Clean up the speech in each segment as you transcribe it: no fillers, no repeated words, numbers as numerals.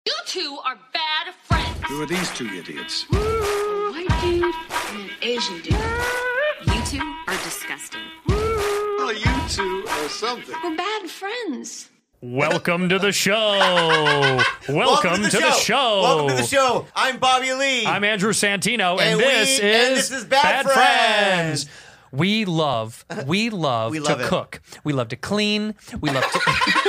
You two are bad friends. Who are these two idiots? A white dude and an Asian dude. You two are disgusting. Well, you two are something. We're bad friends. Welcome to the show. Welcome to the show. Welcome to the show. I'm Bobby Lee. I'm Andrew Santino, and this is Bad Friends. We love to it. cook. We love to clean. We love to.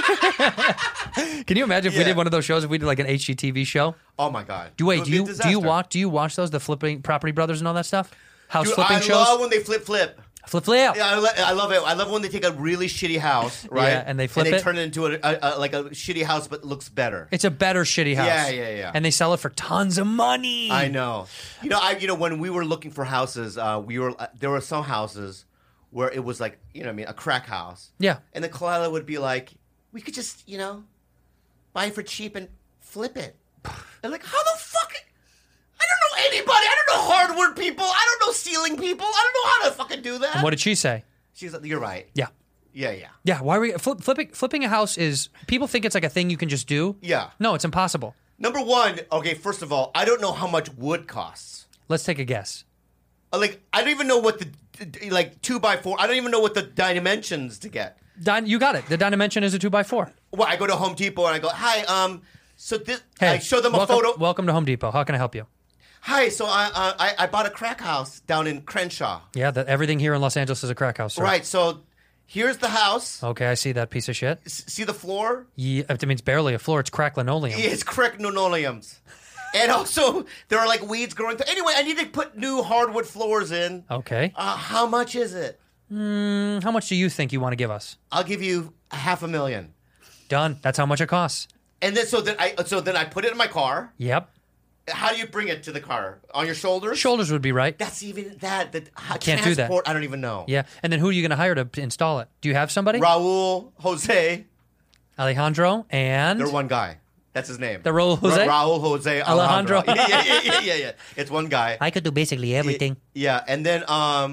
Can you imagine if we did one of those shows? If we did like an HGTV show? Oh my God! Do you watch those? The Flipping Property Brothers and all that stuff? House flipping shows. I love when they flip. Flip. Yeah, I love it. I love when they take a really shitty house, right? Yeah, and they flip it. turn it into like a shitty house, but looks better. It's a better shitty house. Yeah. And they sell it for tons of money. I know. When we were looking for houses, there were some houses where it was like, a crack house. Yeah. And the Kalila would be like, we could just, buy it for cheap and flip it. And like, how the fuck? I don't know anybody. I don't know hardware people. I don't know ceiling people. I don't know how to fucking do that. And what did she say? She's like, you're right. Yeah. Yeah. Yeah, why are we flipping a house is people think it's like a thing you can just do. Yeah. No, it's impossible. Number one, okay, first of all, I don't know how much wood costs. Let's take a guess. Like, I don't even know what the 2x4. I don't even know what the dimensions to get. You got it. The dimension is a 2x4. Well, I go to Home Depot and I go, hi, so this. Hey, I show them a photo. Welcome to Home Depot. How can I help you? Hi, so I bought a crack house down in Crenshaw. Yeah, everything here in Los Angeles is a crack house. Sir. Right, so here's the house. Okay, I see that piece of shit. See the floor? Yeah, I mean, it's barely a floor. It's crack linoleum. Yeah, it's crack linoleums. And also, there are like weeds growing through. Anyway, I need to put new hardwood floors in. Okay. How much is it? How much do you think you want to give us? I'll give you $500,000. Done. That's how much it costs. And then so then I put it in my car. Yep. How do you bring it to the car? On your shoulders? Shoulders would be right. That's even that. Can't do that. I don't even know. Yeah. And then who are you going to hire to install it? Do you have somebody? Raul, Jose. Alejandro, and They're one guy. That's his name. The Raul Jose? Raul Jose Alejandro. Yeah. It's one guy. I could do basically everything. Yeah, and then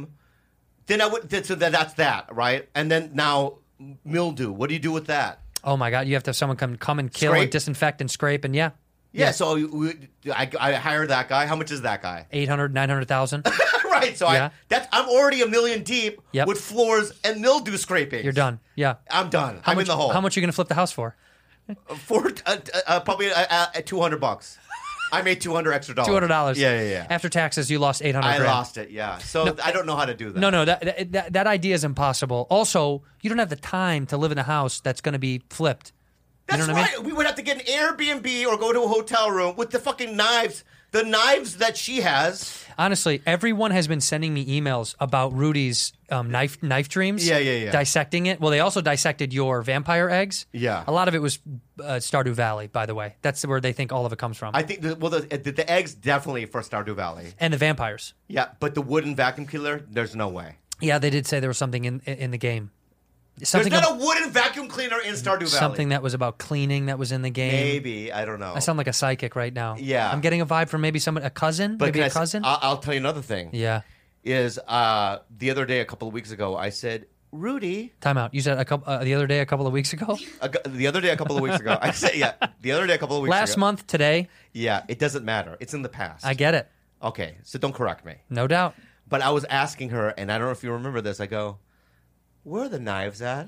that's that, right? And then now mildew. What do you do with that? Oh my God! You have to have someone come and kill Scrape? and disinfect and scrape and yeah. So I hire that guy. How much is that guy? 800, 900,000. Right. So Yeah. I'm already $1 million deep Yep. with floors and mildew scraping. You're done. Yeah. I'm done. I'm in the hole. How much are you going to flip the house for? For probably $200. I made $200 extra. $200. Yeah. After taxes, you lost 800. I grand. lost it. Yeah. So I don't know how to do that. No. That idea is impossible. Also, you don't have the time to live in a house that's going to be flipped. That's you know what right. I mean? We would have to get an Airbnb or go to a hotel room with the fucking knives. The knives that she has. Honestly, everyone has been sending me emails about Rudy's knife dreams. Yeah. Dissecting it. Well, they also dissected your vampire eggs. Yeah. A lot of it was Stardew Valley, by the way. That's where they think all of it comes from. I think the eggs definitely for Stardew Valley. And the vampires. Yeah, but the wooden vacuum cleaner, there's no way. Yeah, they did say there was something in the game. There's not a wooden vacuum cleaner in Stardew Valley. Something that was about cleaning that was in the game. Maybe. I don't know. I sound like a psychic right now. Yeah. I'm getting a vibe from maybe a cousin. But maybe a cousin. I'll tell you another thing. Yeah. Is the other day, a couple of weeks ago, I said, Rudy. Time out. You said the other day, a couple of weeks ago? The other day, a couple of weeks ago. I said, yeah. The other day, a couple of weeks ago. Last month, today. Yeah. It doesn't matter. It's in the past. I get it. Okay. So don't correct me. No doubt. But I was asking her, and I don't know if you remember this. I go, where are the knives at?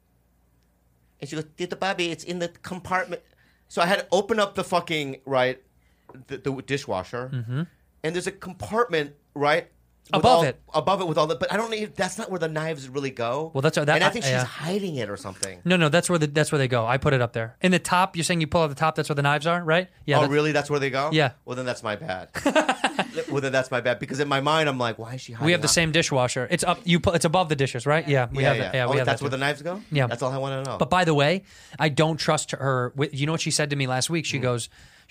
And she goes, Tito Bobby, it's in the compartment. So I had to open up the fucking, the dishwasher. Mm-hmm. And there's a compartment, right? Above it with all the, but I don't know. That's not where the knives really go. Well, and I think she's hiding it or something. No, that's where they go. I put it up there in the top. You're saying you pull out the top. That's where the knives are, right? Yeah. Oh, really? That's where they go? Yeah. Well, then that's my bad. Because in my mind, I'm like, why is she hiding? We have the same dishwasher. It's up. It's above the dishes, right? Yeah. We have that. Yeah. We have that's that where the knives go. Yeah. That's all I want to know. But by the way, I don't trust her. You know what she said to me last week? She goes,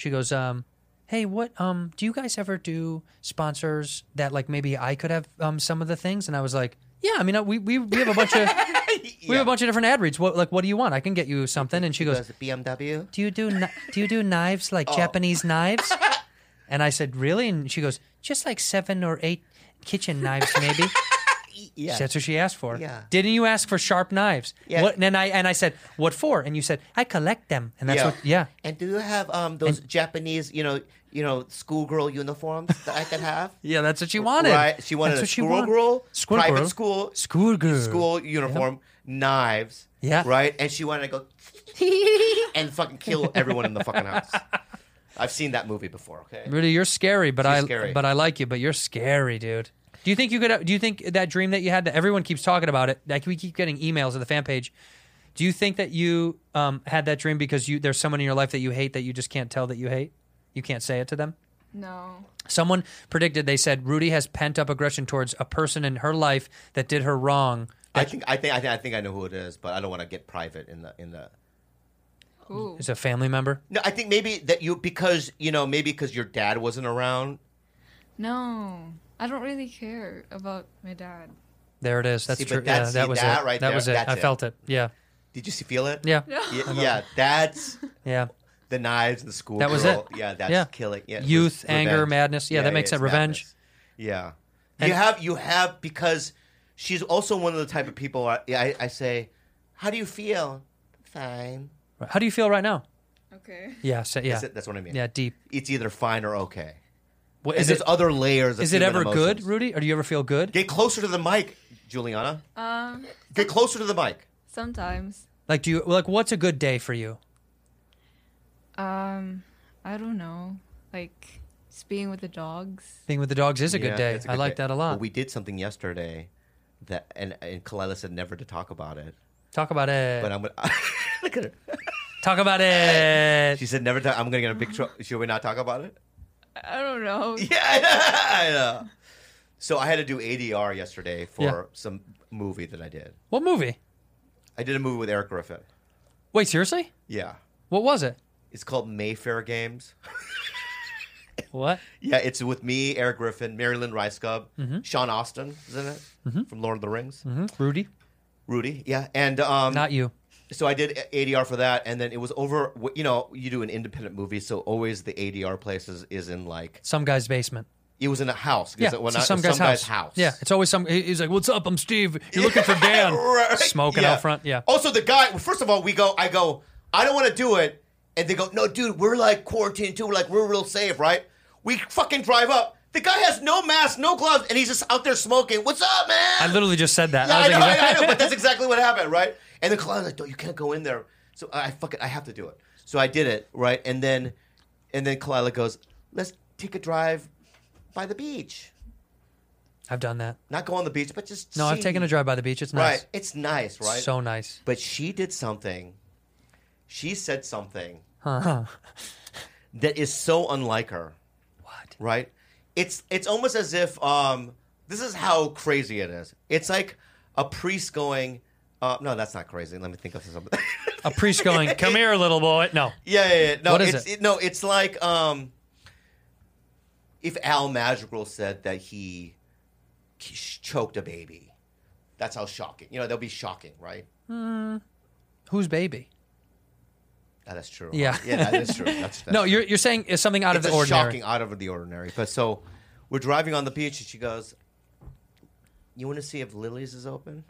hey, what do you guys ever do sponsors that like maybe I could have some of the things? And I was like, yeah, I mean we have a bunch of we have a bunch of different ad reads. What do you want? I can get you something. And she goes, BMW. Do you do knives like Japanese knives? And I said, really? And she goes, just like 7 or 8 kitchen knives maybe. Yeah. That's what she asked for. Yeah. Didn't you ask for sharp knives? Yeah. What, and I said, what for? And you said, I collect them. And that's what. Yeah. And do you have those Japanese, schoolgirl uniforms that I could have? Yeah, that's what she wanted. Right. She wanted That's a what she wanted. private school, Schoolgirl. school uniform, knives. Yeah. Right. And she wanted to go and fucking kill everyone in the fucking house. I've seen that movie before. Okay. Rudy, you're scary, but She's scary. I like you. But you're scary, dude. Do you think you could? Do you think that dream that you had, that everyone keeps talking about it? Like, we keep getting emails at the fan page. Do you think that you had that dream because there's someone in your life that you hate that you just can't tell that you hate? You can't say it to them? No. The predicted, they said Rudy has pent up aggression towards a person in her life that did her wrong. I think I know who it is, but I don't want to get private in the. Who? Is a family member? No, I think maybe that because your dad wasn't around. No. I don't really care about my dad. There it is. That's See, true. but that's- that was that it. right that there, was it. that's I it. felt it. Yeah. Did you feel it? Yeah. Yeah, that's Yeah. the knives, the school. That was it. Yeah, that's Yeah. killing. Yeah, it Youth, was anger, revenge. madness. Yeah, that makes sense. it's Revenge. madness. Yeah, And- you have because she's also one of the type of people. I say, how do you feel? Fine. How do you feel right now? Okay. Yeah. Yeah. That's what I mean. Yeah. Deep. It's either fine or okay. What, And is there's it? other layers. Of Is it human ever good, emotions. Rudy? Or do you ever feel good? Get closer to the mic, Juliana. Get closer to the mic. Sometimes. Like, what's a good day for you? I don't know. Like, just being with the dogs. Being with the dogs is a good day. it's a I good like day. that a lot. Well, we did something yesterday that, and Kalila said never to talk about it. Talk about it. But I'm gonna look at her. Talk about it. She said never. I'm gonna get a big trouble. Should we not talk about it? I don't know. Yeah, I know. So I had to do ADR yesterday for Yeah. some movie that I did. What movie? I did a movie with Eric Griffin. Wait, seriously? Yeah, What was it? it's called Mayfair Games. What? Yeah, it's with me, Eric Griffin, Marilyn Rice-Cub, Sean Austin is in it from Lord of the Rings. Rudy? Rudy, yeah, and Not you. so I did ADR for that, and then it was over. You do an independent movie, so always the ADR place is in like Some guy's basement. it was in a house. Yeah, Well, it's not- some it's guy's house. Yeah, it's always he's like, "What's up? I'm Steve. You're looking for Dan." Right. Smoking Yeah. out front. Yeah. Also, the guy. First of all, I go. I don't want to do it, and they go, "No, dude, we're like quarantined too. We're real safe, right?" We fucking drive up. The guy has no mask, no gloves, and he's just out there smoking. What's up, man? I literally just said that. Yeah, I was like, I know, but that's exactly what happened, right? And then Kalina's like, "No, you can't go in there." So I have to do it. So I did it, right? And then Kalila goes, "Let's take a drive by the beach. I've done that. Not go on the beach, but just No, I've see." taken a drive by the beach. It's nice. Right, it's nice, right? So nice. But she did something. She said something Huh. that is so unlike her. What? Right? It's almost as if this is how crazy it is. It's like a priest going, no, that's not crazy. Let me think of something. A priest going, "Come here, little boy." No. Yeah. No, What is it's, it? No, it's like if Al Madrigal said that he choked a baby. That's how shocking. They'll be shocking, right? Whose baby? That's true. Yeah. Yeah, that is true. That's No, true. you're saying it's something out of It's the a ordinary. shocking out of the ordinary. But so we're driving on the beach, and she goes, "You want to see if Lily's is open?"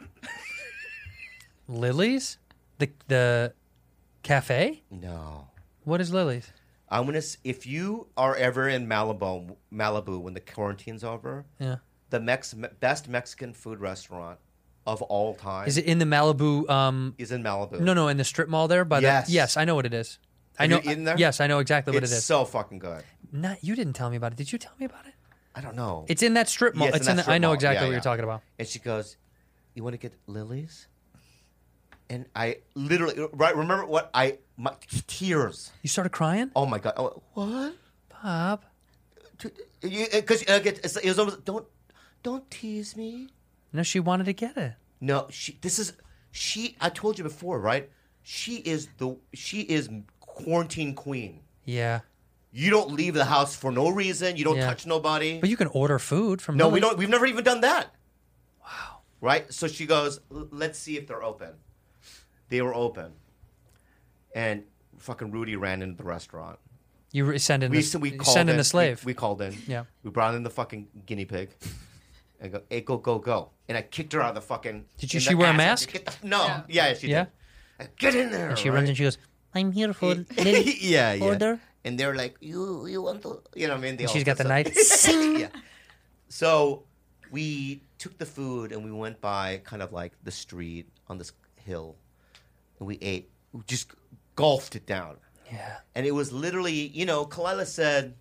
Lily's? The cafe? No. What is Lily's? I'm gonna. If you are ever in Malibu when the quarantine's over, Yeah. the best Mexican food restaurant of all time Is it in the Malibu? is in Malibu. No, in the strip mall there. By Yes. Yes, I know what it is. I Have know. you eaten there? Yes, I know exactly what It's it is. so fucking good. You didn't tell me about it. Did you tell me about it? I don't know. It's in that strip mall. Yeah, it's in that the, I strip know mall. exactly Yeah, what you're yeah. talking about. And she goes, "You want to get Lily's?" And I literally remember my tears. You started crying, Oh my god! Oh, what? Bob. Because it was almost don't tease me. No, she wanted to get it. No, she. I told you before, right? She is quarantine queen. Yeah, You don't leave the house for no reason. You don't Yeah. touch nobody. but you can order food from. No, we Lily's. don't. We've never even done that. Wow. Right? So she goes, "Let's see if they're open." They were open, and fucking Rudy ran into the restaurant. You send in We the called send in in the slave. We called in. Yeah. We brought in the fucking guinea pig, I go, hey, go. And I kicked her out of the fucking... Did in she the wear a ass. mask? No. Yeah, she Yeah? did. I, get in there. And she right? runs and she goes, I'm here for yeah. order. And they're like, you want to... You know what I mean? They And all she's got the just- knife. yeah. So we took the food and we went by kind of like the street on this hill. And we ate. We just gulped it down. Yeah. And it was literally, you know, Kalila said,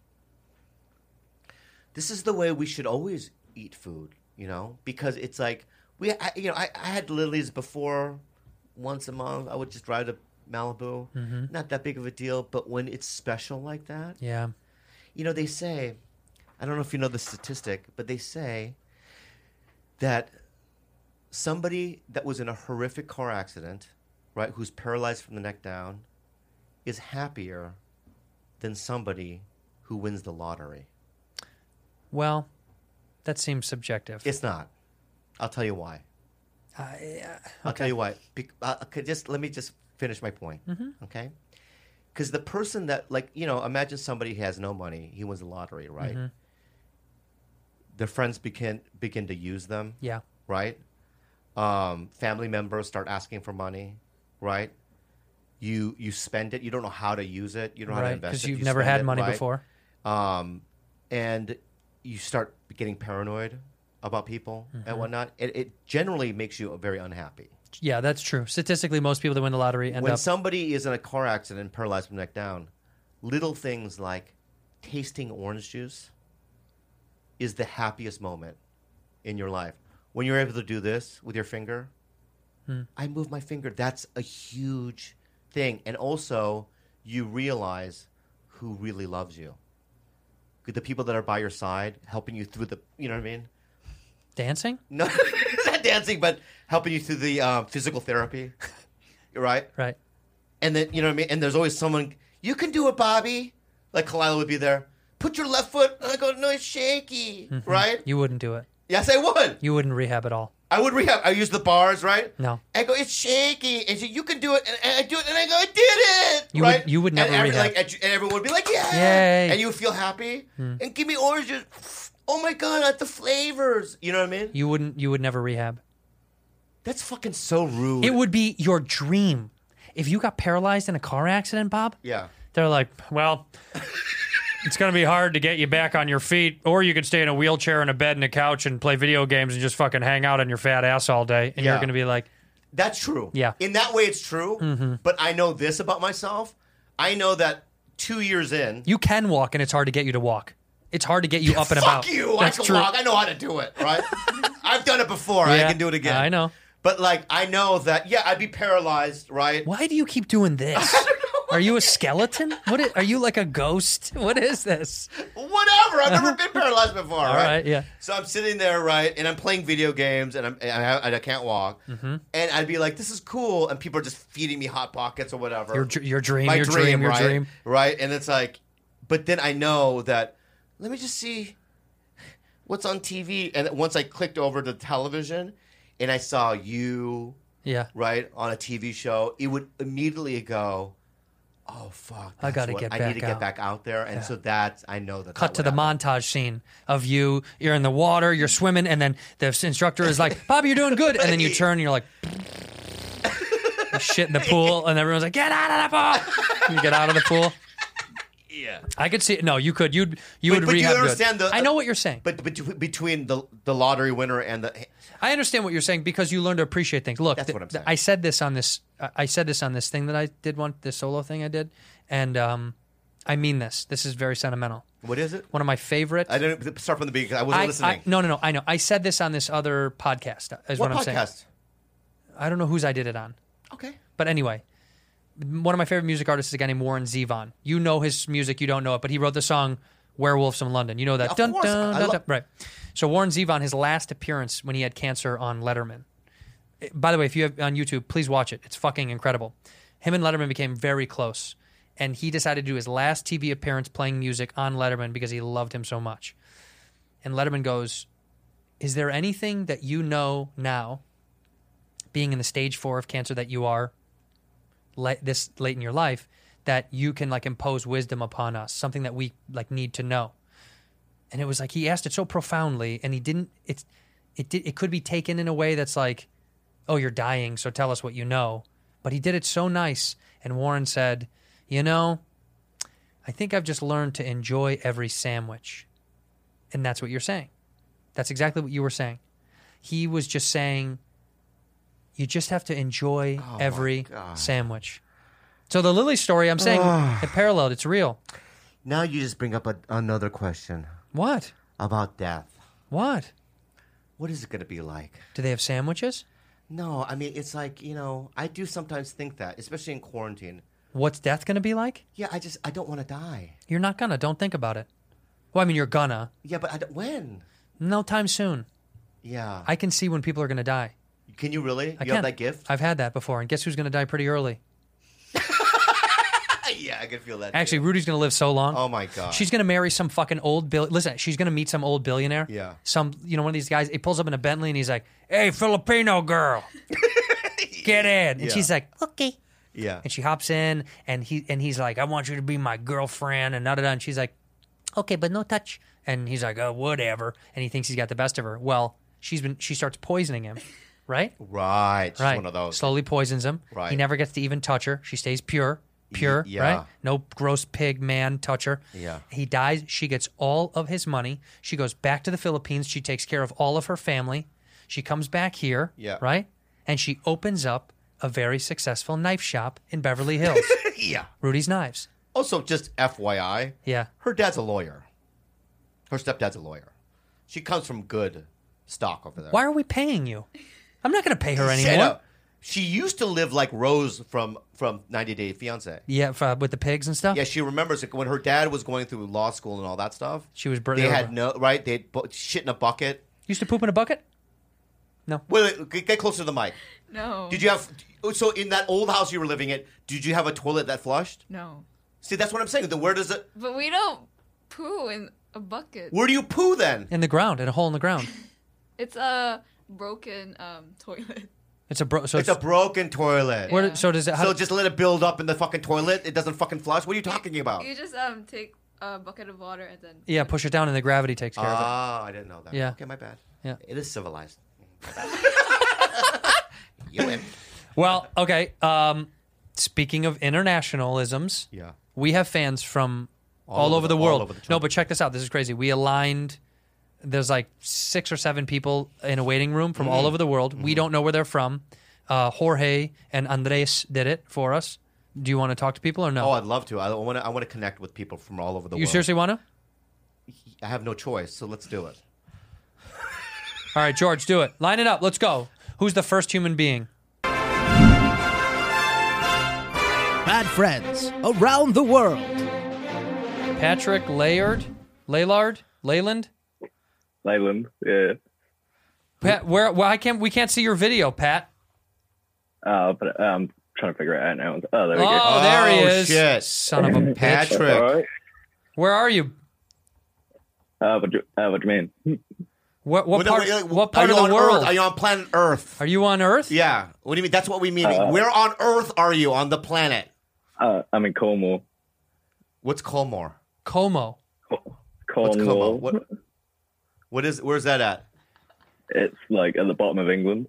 this is the way we should always eat food, you know, because it's like, I had lilies before once a month. I would just drive to Malibu. Not that big of a deal. But when it's special like that, Yeah. you know, they say, I don't know if you know the statistic, but they say that somebody that was in a horrific car accident, right, who's paralyzed from the neck down, is happier than somebody who wins the lottery. Well, that seems subjective. It's not. I'll tell you why. I'll tell you why. Let me just finish my point, okay? Because the person that, like, you know, imagine somebody who has no money, he wins the lottery, right? Their friends begin to use them, Yeah. right? Family members start asking for money, right? You spend it. You don't know how to use it. You don't know how to Right. invest Because it. you've You never spend had it, money right? before. And you start getting paranoid about people and whatnot. It generally makes you very unhappy. Yeah, that's true. Statistically, most people that win the lottery end When up. somebody is in a car accident and paralyzed from the neck down, little things like tasting orange juice is the happiest moment in your life. When you're able to do this with your finger, I move my finger. That's a huge thing. And also, you realize who really loves you. The people that are by your side, helping you through the, you know what I mean? Dancing? No, not dancing, but helping you through the physical therapy, right? Right. And then, you know what I mean? And there's always someone, you can do it, Bobby. Like Kalila would be there. Put your left foot. And I go, no, it's shaky, right? You wouldn't do it. Yes, I would. You wouldn't rehab at all. I would rehab. I use the bars, right? No. I go, it's shaky. And she, you can do it. And I do it. And I go, I did it. You right? would- you would never and rehab. and everyone would be like, yeah. Yay. And you would feel happy. And give me oranges. Oh, my God, at the flavors. You know what I mean? You would never rehab. That's fucking so rude. It would be your dream. If you got paralyzed in a car accident, Bob, Yeah. they're like, well, it's going to be hard to get you back on your feet, or you could stay in a wheelchair and a bed and a couch and play video games and just fucking hang out on your fat ass all day. And Yeah. you're going to be like, That's true. Yeah. In that way, it's true. But I know this about myself. I know that 2 years in. you can walk and it's hard to get you to walk. It's hard to get you up and about. Fuck you. That's I can true. walk. I know how to do it, right? I've done it before. I Yeah, can do it again. I know. But, like, I know that, yeah, I'd be paralyzed, right? Why do you keep doing this? Are you a skeleton? Are you like a ghost? What is this? Whatever. I've never been paralyzed before, All right? right, yeah. So I'm sitting there, right, and I'm playing video games, and I can't walk. And I'd be like, this is cool. And people are just feeding me Hot Pockets or whatever. Your dream, My your dream, your right? dream. Right? And it's like, but then I know that, let me just see what's on TV. And once I clicked over to television and I saw you, Yeah. right, on a TV show, it would immediately go, oh, fuck. I gotta I get need back to get out. back out there. And so that, I know that. Cut that to the would happen. montage scene of you're in the water, you're swimming, and then the instructor is like, Bobby, you're doing good. And then you turn and you're like, you shit in the pool, and everyone's like, get out of the pool. You get out of the pool. Yeah. I could see it. No, you could. You But would you rehab understand good. the- I know what you're saying. But between the lottery winner and the. I understand what you're saying because you learn to appreciate things. Look, That's what I'm saying. I said this on this. I said this on this thing that I did this solo thing I did, and I mean this. This is very sentimental. What is it? One of my favorite. I didn't start from the beginning 'cause I wasn't listening. No. I know. I said this on this other podcast. Is What what I'm saying. podcast? I don't know whose I did it on, Okay. but anyway, one of my favorite music artists is a guy named Warren Zevon. You know his music, you don't know it, but he wrote the song "Werewolves from London." You know that? Yeah, of course. I love- Right. So Warren Zevon, his last appearance when he had cancer on Letterman. By the way, if you have on YouTube, please watch it. It's fucking incredible. Him and Letterman became very close, and he decided to do his last TV appearance playing music on Letterman because he loved him so much. And Letterman goes, "Is there anything that you know now, being in the stage 4 of cancer that you are, this late in your life, that you can like impose wisdom upon us, something that we like need to know?" And it was like he asked it so profoundly, and he didn't. it could be taken in a way that's like, oh, you're dying, so tell us what you know. But he did it so nice. And Warren said, you know, I think I've just learned to enjoy every sandwich. And that's what you're saying. That's exactly what you were saying. He was just saying, you just have to enjoy every sandwich. So the Lily story, I'm saying, it paralleled. It's real. Now you just bring up another question What? about death. What? What is it going to be like? Do they have sandwiches? No, I mean, it's like, I do sometimes think that, especially in quarantine. What's death going to be like? Yeah, I don't want to die. You're not gonna. Don't think about it. Well, I mean, you're gonna. Yeah, but when? No time soon. Yeah. I can see when people are going to die. Can you really? I You can. have that gift? I've had that before. And guess who's going to die pretty early? Yeah, I can feel that. Actually, too. Rudy's going to live so long. Oh my God. She's going to marry some fucking old Listen, she's going to meet some old billionaire. Yeah. Some, one of these guys. He pulls up in a Bentley and he's like, "Hey, Filipino girl, get in." And Yeah. she's like, "Okay." Yeah. And she hops in and he's like, "I want you to be my girlfriend." And da-da-da. And she's like, "Okay, but no touch." And he's like, "Oh, whatever." And he thinks he's got the best of her. Well, she starts poisoning him, right? Right. She's Right. one of those. Slowly poisons him. Right. He never gets to even touch her. She stays pure, yeah. right? No gross pig man touch her. Yeah. He dies. She gets all of his money. She goes back to the Philippines. She takes care of all of her family. She comes back here, Yeah. right? And she opens up a very successful knife shop in Beverly Hills. Yeah. Rudy's Knives. Also, just FYI, Yeah. her dad's a lawyer. Her stepdad's a lawyer. She comes from good stock over there. Why are we paying you? I'm not going to pay her Say anymore. no. She used to live like Rose from 90 Day Fiance. Yeah, with the pigs and stuff. Yeah, she remembers it when her dad was going through law school and all that stuff. She was. They had no right. They had shit in a bucket. used to poop in a bucket. No. Wait, get closer to the mic. No. Did you have? So in that old house you were living in, did you have a toilet that flushed? No. See, that's what I'm saying. Where does it? But we don't poo in a bucket. Where do you poo then? In the ground, in a hole in the ground. It's a broken toilet. It's a It's a broken toilet. Where, so does it? How, So just let it build up in the fucking toilet. It doesn't fucking flush. What are you talking about? You just take a bucket of water and then. yeah, push it down and the gravity takes care of it. Ah, I didn't know that. Yeah. Okay, my bad. Yeah. It is civilized. My bad. You win. Well, okay. Speaking of internationalisms, Yeah. we have fans from all over the all world. over the No, but check this out. This is crazy. We aligned. There's like 6 or 7 people in a waiting room from all over the world. We don't know where they're from. Jorge and Andres did it for us. Do you want to talk to people or no? Oh, I'd love to. I want to connect with people from all over the you world. seriously want to? I have no choice, so let's do it. All right, George, do it. Line it up. Let's go. Who's the first human being? Bad friends around the world. Patrick Leyland? Leyland, yeah. Pat, we can't see your video, Pat. But I'm trying to figure it out now. Oh, there we go. Oh, there he is. Shit. Son of a bitch. Patrick. All right. Where are you? What do you mean? What Wait, part, wait, what part are of you the on world? Earth? Are you on planet Earth? Are you on Earth? Yeah. What do you mean? That's what we mean. Where on Earth are you on the planet? I'm in Cornwall. What's Colmore? Como. What's Cornwall. Como? Where's that at? It's like at the bottom of England.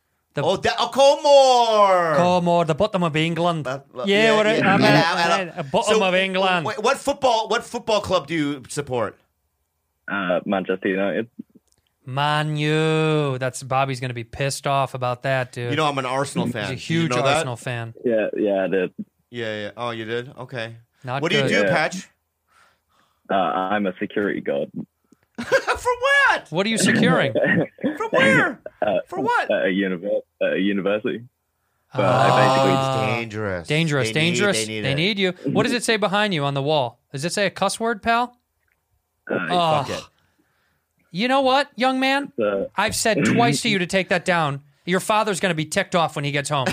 Colmore! Como, the bottom of England. Yeah, Yeah, I'm yeah. at the bottom So, of England. Wait, what football club do you support? Manchester United. Man, you. Bobby's going to be pissed off about that, dude. You know I'm an Arsenal fan. He's a huge Did you know Arsenal fan. Yeah, I did. Yeah. Oh, you did? Okay. Not What do you good. do, Yeah. Patch? I'm a security guard. For what? What are you securing? For where? For what? At a university. But Oh, I it's dangerous. Dangerous, dangerous. They They it. need you. What does it say behind you on the wall? Does it say a cuss word, pal? basically, Oh. Fuck it. You know what, young man? uh, I've said twice to you to take that down. Your father's going to be ticked off when he gets home.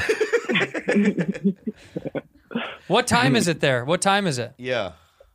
What time is it there? What time is it? Yeah.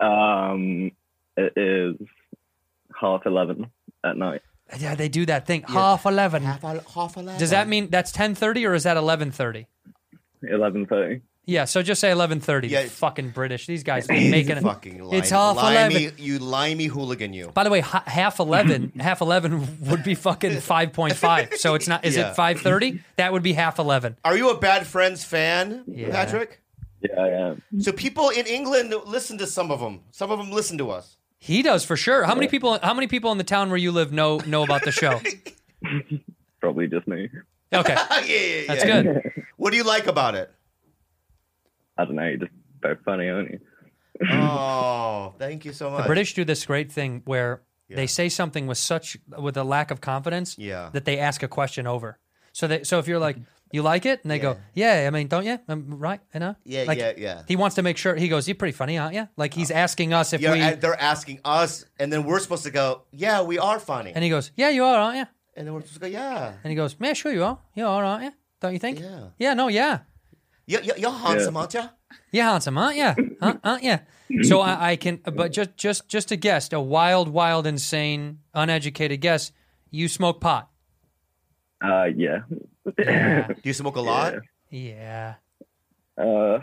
it is 11:30 at night. Yeah, they do that thing. 11:30. Half 11. Does that mean that's 10:30 or is that 11:30? 11:30. Yeah, so just say 11:30. Yeah. Fucking British. These guys been making it. Fucking It's half 11. You limey hooligan, you. By the way, half 11 would be fucking 5.5. So it's not. Is Yeah. it 5:30? That would be half 11. Are you a Bad Friends fan, Yeah. Patrick? Yeah, I am. So people in England listen to some of them. Some of them listen to us. He does for sure. How many people? How many people in the town where you live know about the show? Probably just me. Okay, Yeah. that's good. What do you like about it? I don't know. You're just very funny, aren't you? Oh, thank you so much. The British do this great thing where they say something with a lack of confidence that they ask a question over. So if you're like, you like it? And they go, yeah, I mean, don't you? Right, you know? Yeah, like, yeah. He wants to make sure, he goes, you're pretty funny, aren't you? Like he's asking us if They're asking us, and then we're supposed to go, yeah, we are funny. and he goes, yeah, you are, aren't you? And then we're supposed to go, yeah. And he goes, yeah, sure you are. You are, aren't you? Don't you think? Yeah. Yeah, no, yeah. You're handsome, aren't you? You're handsome, aren't you? Aren't you? So I can, but just a guess, a wild, insane, uneducated guess. You smoke pot? Yeah. Do you smoke a lot? Yeah. Uh,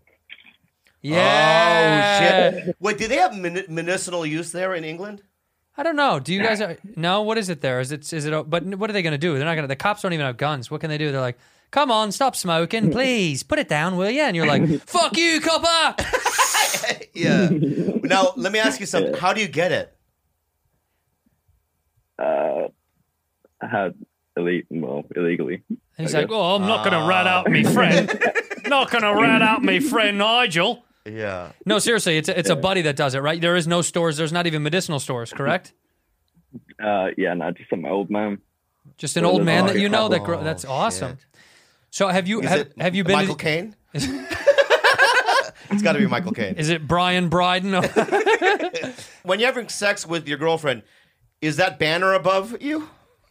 Yeah. Oh, shit. Wait, do they have medicinal use there in England? I don't know. Do you guys? No. What is it there? Is it? But what are they going to do? They're not going to. The cops don't even have guns. What can they do? They're like, come on, stop smoking, please. Put it down, will you? And you're like, fuck you, copper. Yeah. Now, let me ask you something. How do you get it? I had illegally. And he's like, oh, I'm not going to rat out me friend. Not going to rat out me friend Nigel. Yeah. No, seriously, it's a buddy that does it, right? There is no stores. There's not even medicinal stores, correct? Yeah, no, just some old man. Just an old man that you know. Oh, That's awesome. shit. So have you been Michael Caine? It's got to be Michael Caine. Is it Brian Bryden? When you're having sex with your girlfriend, is that banner above you?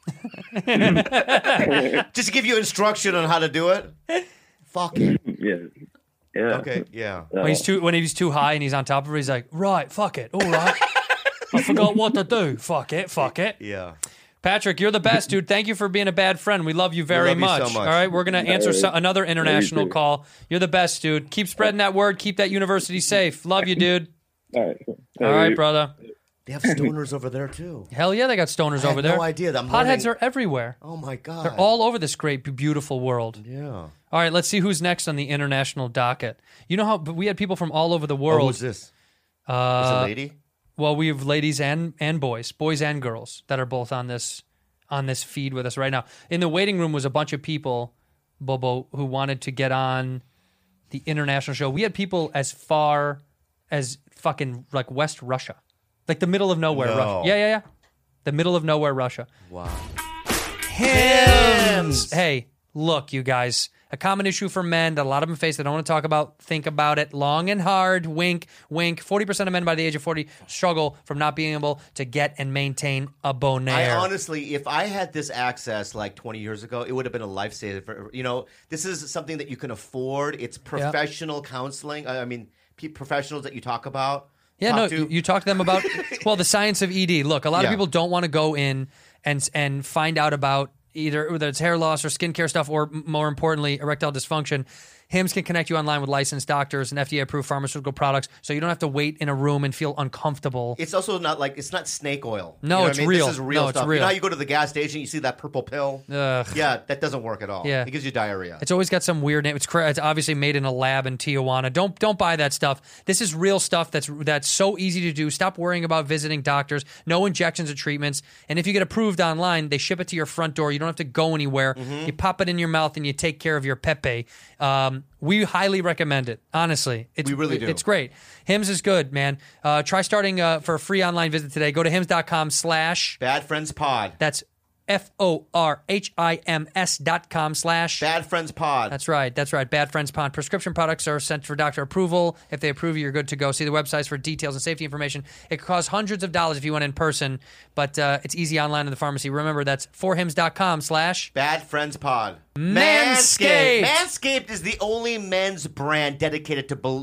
Just to give you instruction on how to do it? Fuck it. Yeah. Okay, yeah. when he's too high and he's on top of her, he's like, right, fuck it, all right. I forgot what to do. Fuck it. Yeah. Patrick, you're the best, dude. Thank you for being a bad friend. We love you very love you much. so much. All right, we're going to answer another international too. call. You're the best, dude. Keep spreading that word. Keep that university safe. Love you, dude. All right. All right, brother. They have stoners over there, too. Hell yeah, they got stoners I over had there. no idea. I'm Potheads learning- are everywhere. Oh, my God. They're all over this great, beautiful world. Yeah. All right, let's see who's next on the international docket. You know how we had people from all over the Oh, world. who's this? Is it a lady? Well, we have ladies and boys and girls that are both on this feed with us right now. In the waiting room was a bunch of people, Bobo, who wanted to get on the international show. We had people as far as fucking like West Russia, like the middle of nowhere. No. Russia. Yeah. The middle of nowhere, Russia. Wow. Hymns. Hey, look, you guys. A common issue for men that a lot of them face. They don't want to talk about. Think about it long and hard. Wink, wink. 40% of men by the age of 40 struggle from not being able to get and maintain a bonaire. I honestly, if I had this access like 20 years ago, it would have been a lifesaver. This is something that you can afford. It's professional counseling. I mean, professionals that you talk about. Yeah, you talk to them about, well, the science of ED. Look, a lot of people don't want to go in and find out about either whether it's hair loss or skincare stuff, or more importantly, erectile dysfunction. HIMS can connect you online with licensed doctors and FDA-approved pharmaceutical products, so you don't have to wait in a room and feel uncomfortable. It's also not like, it's not snake oil. No, You know what it's I mean? real. This is real No, it's stuff. real. You know how you go to the gas station, you see that purple pill? Ugh. Yeah, that doesn't work at all. Yeah. It gives you diarrhea. It's always got some weird name. It's obviously made in a lab in Tijuana. Don't buy that stuff. This is real stuff that's so easy to do. Stop worrying about visiting doctors. No injections or treatments. And if you get approved online, they ship it to your front door. You don't have to go anywhere. Mm-hmm. You pop it in your mouth and you take care of your Pepe. We highly recommend it. Honestly, We really do. It's great. HIMS is good, man. Try starting for a free online visit today. Go to hims.com/ Bad Friends Pod. That's FORHIMS.com/ Bad Friends Pod. That's right. Bad Friends Pod. Prescription products are sent for doctor approval. If they approve you, you're good to go. See the websites for details and safety information. It could cost hundreds of dollars if you went in person, but it's easy online in the pharmacy. Remember, that's forhims.com/ Bad Friends Pod. Manscaped. Manscaped is the only men's brand dedicated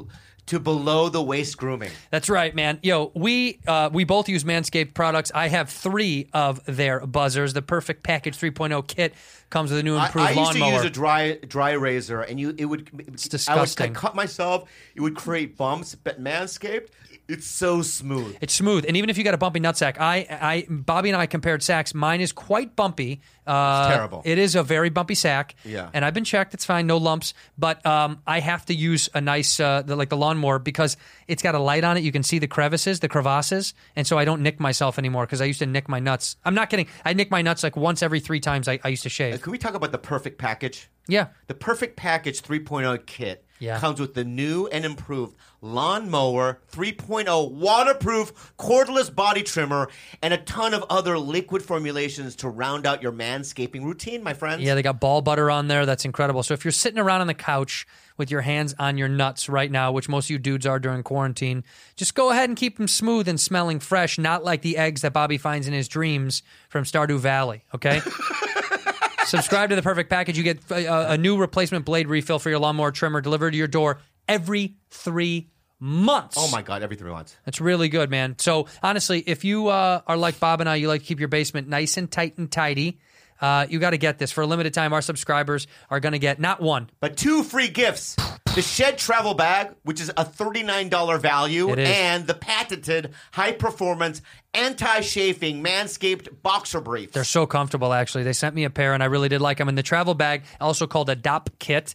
to below the waist grooming. That's right, man. Yo, we both use Manscaped products. I have 3 of their buzzers. The Perfect Package 3.0 kit comes with a new improved I used to lawnmower. use a dry razor, and it's disgusting. I would cut myself. It would create bumps, but Manscaped, it's so smooth. It's smooth, and even if you got a bumpy nutsack, Bobby and I compared sacks. Mine is quite bumpy. It's terrible. It is a very bumpy sack. Yeah. And I've been checked; it's fine, no lumps. But I have to use a nice, the lawnmower, because it's got a light on it. You can see the crevasses, and so I don't nick myself anymore. Because I used to nick my nuts. I'm not kidding. I nick my nuts like once every 3 times I used to shave. Can we talk about the Perfect Package? Yeah. The Perfect Package 3.0 kit comes with the new and improved Lawnmower 3.0 waterproof cordless body trimmer and a ton of other liquid formulations to round out your manscaping routine, my friends. Yeah, they got ball butter on there. That's incredible. So if you're sitting around on the couch with your hands on your nuts right now, which most of you dudes are during quarantine, just go ahead and keep them smooth and smelling fresh, not like the eggs that Bobby finds in his dreams from Stardew Valley, okay? Subscribe to the Perfect Package. You get a new replacement blade refill for your lawnmower trimmer delivered to your door every 3 months. Oh, my God, every 3 months. That's really good, man. So, honestly, if you are like Bob and I, you like to keep your basement nice and tight and tidy, you got to get this. For a limited time, our subscribers are going to get not 1, but 2 free gifts. The Shed Travel Bag, which is a $39 value, It is. and the patented high-performance anti-chafing Manscaped boxer briefs. They're so comfortable, actually. They sent me a pair, and I really did like them. And the travel bag, also called a DOP kit,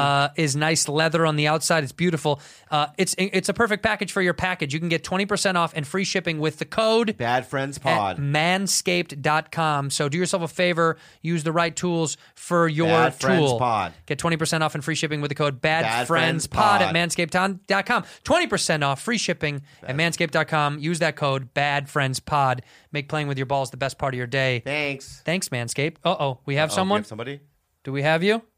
is nice leather on the outside. It's beautiful. It's a perfect package for your package. You can get 20% off and free shipping with the code Bad Friends at Pod. manscaped.com. So do yourself a favor. Use the right tools for your Bad Friends tool. Pod. Get 20% off and free shipping with the code Bad Friends BadFriendsPod at Pod. manscaped.com. 20% off, free shipping at manscaped.com. Use that code BadFriendsPod. Make playing with your balls the best part of your day. Thanks. Thanks, Manscaped. We have Do someone? we have somebody? Do we have you?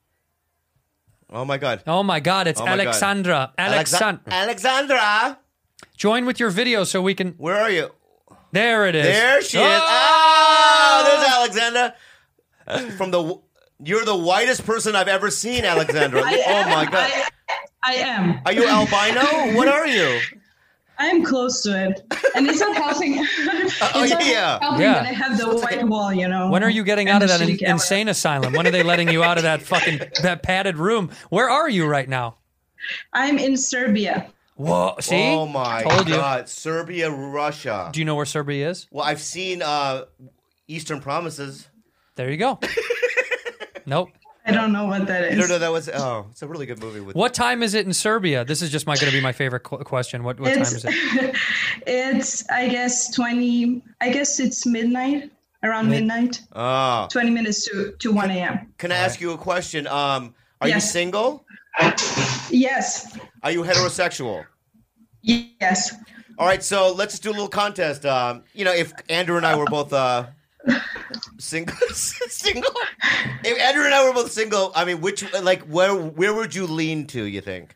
Oh, my God. Oh, my God. It's Oh, my God. Alexandra. Alexandra! Join with your video so we can... Where are you? There it is. There she is. Oh! There's Alexandra. You're the whitest person I've ever seen, Alexandra. Oh, my God. I am. Are you albino? What are you? I'm close to it. And it's not helping. Helping Yeah. that I have the white wall, you know. When are you getting and out of the that shitty camera. insane asylum? When are they letting you out of that padded room? Where are you right now? I'm in Serbia. Whoa, see? Oh, my Told you. God. Serbia, Russia. Do you know where Serbia is? Well, I've seen Eastern Promises. There you go. Nope. I don't know what that is. You don't know that was... Oh, it's a really good movie. With What time is it in Serbia? This is just going to be my favorite question. What time is it? It's, I guess, it's midnight, around midnight. Oh. 20 minutes to 1 a.m. Can I ask you a question? Are you Yes. single? Yes. Are you heterosexual? Yes. All right, so let's just do a little contest. If Andrew and I were both single, if Andrew and I were both single, I mean, where would you lean to? You think?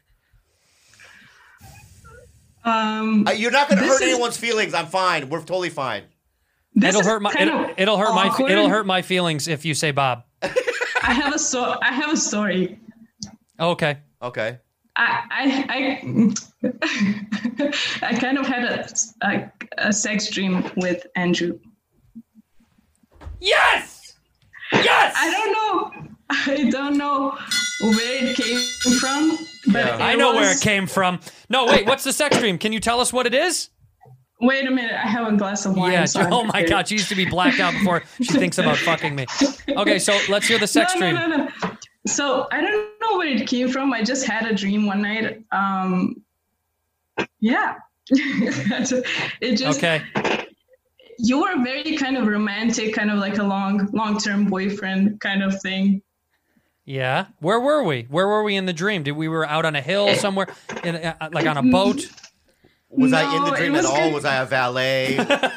You're not going to hurt anyone's feelings. I'm fine. We're totally fine. It'll hurt my feelings if you say Bob. I have a story. Okay. Okay. I kind of had a sex dream with Andrew. Yes! Yes! I don't know where it came from, but I know where it came from. No, wait, what's the sex dream? Can you tell us what it is? Wait a minute, I have a glass of wine. Yeah, so I'm oh my prepared. God, she used to be blacked out before she thinks about fucking me. Okay, so let's hear the sex dream. No. So I don't know where it came from. I just had a dream one night. Yeah. It just... Okay. You were very kind of romantic, kind of like a long-term boyfriend kind of thing. Yeah. Where were we? Where were we in the dream? We were out on a hill somewhere, like on a boat? Was I in the dream at all? Was I a valet?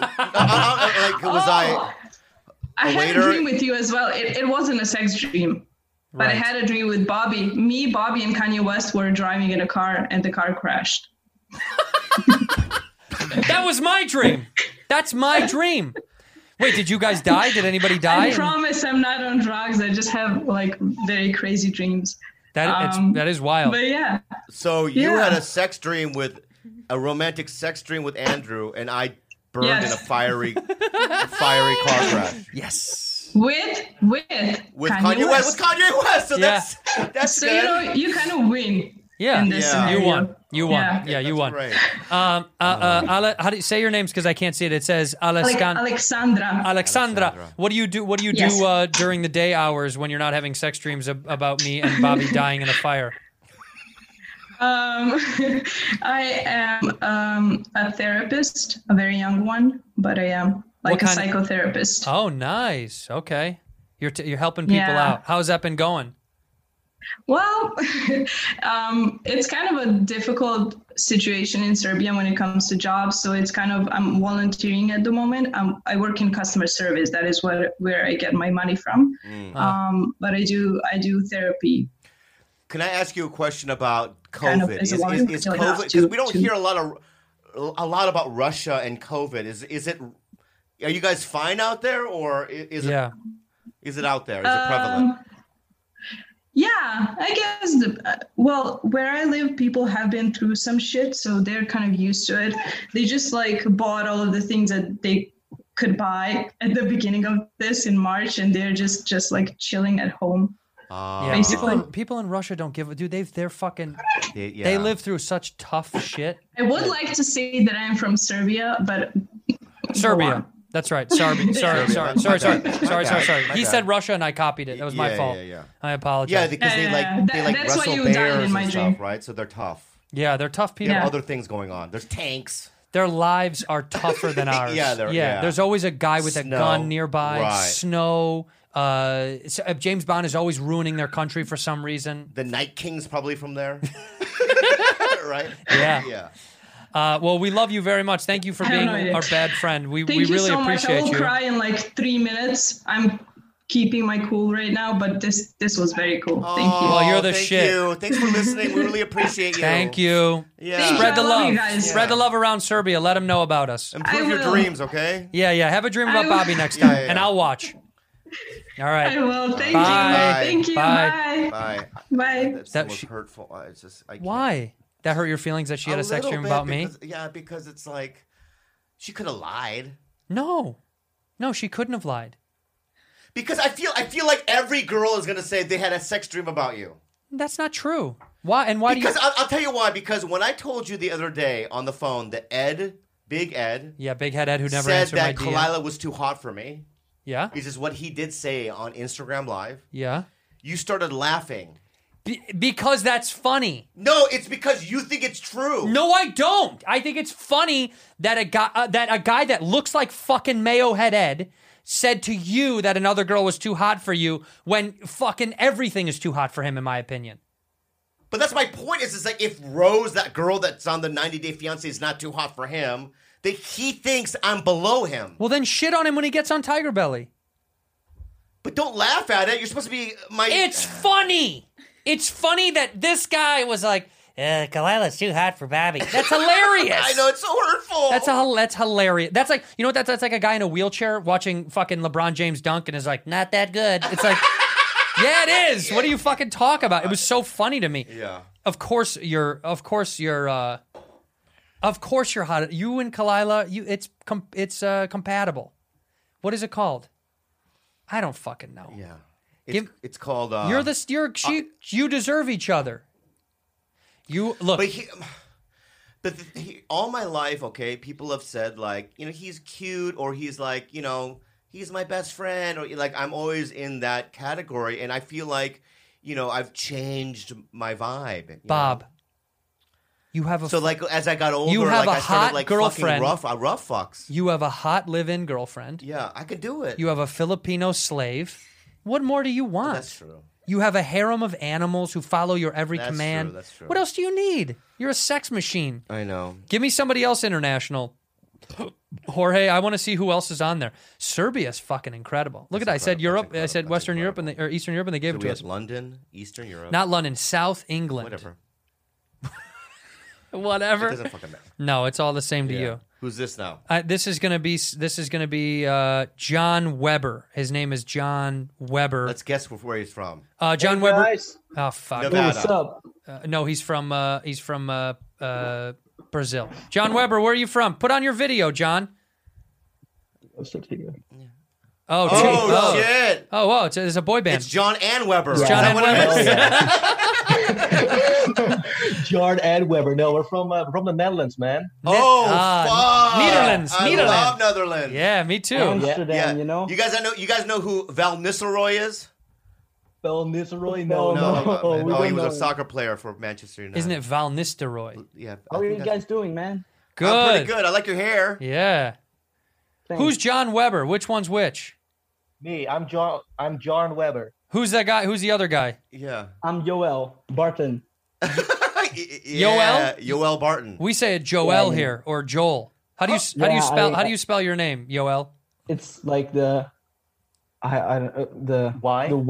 I had a waiter? dream with you as well. It wasn't a sex dream, but I Right. had a dream with Bobby. Me, Bobby, and Kanye West were driving in a car, and the car crashed. That was my dream. That's my dream. Wait, did you guys die? Did anybody die? I promise I'm not on drugs. I just have like very crazy dreams. That is wild. But yeah. So you Yeah. had a romantic sex dream with Andrew, and I burned Yes. in a fiery car crash. Yes. With Kanye West. With Kanye West. So Yeah. that's So good. you kind of win. Yeah. In this Yeah. scenario. You won. You won. Yeah. Yeah, you won. Right. How do you say your names? Because I can't see it. It says Alexandra. Alexandra. What do you do? What do you Yes. do during the day hours when you're not having sex dreams about me and Bobby dying in a fire? I am a therapist, a very young one, but I am like a psychotherapist. Oh, nice. Okay, you're helping people Yeah. out. How's that been going? Well, it's kind of a difficult situation in Serbia when it comes to jobs. So it's kind of, I'm volunteering at the moment. I work in customer service. That is where I get my money from. But I do therapy. Can I ask you a question about COVID? Kind of as a woman, Is so I COVID, have because we don't to- hear a lot about Russia and COVID. Is it? Are you guys fine out there, or is it out there? Is it prevalent? Yeah, I guess. Where I live, people have been through some shit, so they're kind of used to it. They just like bought all of the things that they could buy at the beginning of this in March, and they're just like chilling at home. Yeah, Basically. people in Russia don't give a dude. They're fucking. Yeah. They live through such tough shit. I would like to say that I am from Serbia, but Serbia. That's right. Sorry. My He bad. said Russia, and I copied it. That was my Yeah, fault. yeah. I apologize. Yeah, because they like that's why wrestle you bears died in and my stuff, dream. right? So they're tough. Yeah, they're tough people. There are other things going on. There's tanks. Their lives are tougher than ours. Yeah. There's always a guy with a Snow. gun nearby. Right. Snow. James Bond is always ruining their country for some reason. The Night King's probably from there, right? Yeah. Yeah. Well, we love you very much. Thank you for I have being no idea. our bad friend. We Thank you really so much. I appreciate will you. cry in like 3 minutes. I'm keeping my cool right now, but this was very cool. Thank you. Well, you're the thank shit. You. Thanks for listening. We really appreciate you. Thank you. Yeah. Thank you. Spread the I love you love. guys. Spread the love around Serbia. Let them know about us. Improve I your will. dreams, okay? Yeah. Have a dream about I will. Bobby next time, Yeah. and I'll watch. All right. I will. Thank Bye. you. Thank you. Bye. Bye. Bye. Bye. That's That the most she- hurtful. It's just I can't. Why? That hurt your feelings that she had a sex little dream bit about me? because, Yeah, because it's like she could have lied. No, she couldn't have lied. Because I feel like every girl is gonna say they had a sex dream about you. That's not true. Why? And why Because do you? I'll tell you why. Because when I told you the other day on the phone that Big Ed, Yeah, big head Ed who never said answered my that DM. Kalila was too hot for me. Yeah, This is what he did say on Instagram Live. yeah. You started laughing. Because that's funny. No, it's because you think it's true. No, I don't. I think it's funny that a guy that looks like fucking Mayo Head Ed said to you that another girl was too hot for you when fucking everything is too hot for him, in my opinion. But that's my point. Is it's like if Rose, that girl that's on the 90 Day Fiancé, is not too hot for him, that he thinks I'm below him. Well, then shit on him when he gets on Tiger Belly. But don't laugh at it. You're supposed to be my. It's funny. It's funny that this guy was like, Kalila's too hot for Bobby. That's hilarious. I know, it's so hurtful. That's hilarious. That's like, you know what? That's like a guy in a wheelchair watching fucking LeBron James dunk and is like, not that good. It's like, yeah, it is. What do you fucking talk about? It was so funny to me. Yeah. Of course you're hot. You and Kalila, it's compatible. What is it called? I don't fucking know. Yeah. It's called. You deserve each other. You look. But all my life, okay, people have said like, he's cute, or he's like, he's my best friend, or like I'm always in that category, and I feel like, I've changed my vibe. Bob, you have a so like as I got older, you have like a I started hot like girlfriend. fucking rough fucks. You have a hot live-in girlfriend. Yeah, I could do it. You have a Filipino slave. What more do you want? That's true. You have a harem of animals who follow your every command. That's true. What else do you need? You're a sex machine. I know. Give me somebody else international. Jorge, I want to see who else is on there. Serbia's fucking incredible. Look at that. I said Europe. I said Western Europe or Eastern Europe, and they gave it to us. London, Eastern Europe. Not London, South England. Whatever. It Whatever. doesn't fucking matter. No, it's all the same to Yeah. you. Who's this now? This is gonna be John Weber. His name is John Weber. Let's guess where he's from. John Weber. Oh fuck. Nevada. What's up? No, he's from Brazil. John Weber, where are you from? Put on your video, John. Oh, shit! Oh, whoa! It's a boy band. It's John and Weber. John and Weber. John and Weber. No, we're from the Netherlands, man. Oh, fuck! Netherlands. I love Netherlands. Yeah, me too. Amsterdam, you know. You guys know who Val Nistelrooy is? Val Nistelrooy? No. He was a soccer player for Manchester United. Isn't it Val Nistelrooy? Yeah. How are you guys doing, man? Good. I'm pretty good. I like your hair. Yeah. Thanks. Who's John Weber? Which one's which? Me? I'm John Weber. Who's that guy? Who's the other guy? Yeah. I'm Yoel Barton. Yeah, Yoel Barton. We say it Joel here or Joel. How do you Yeah, how do you spell your name, Yoel? It's like the Y? the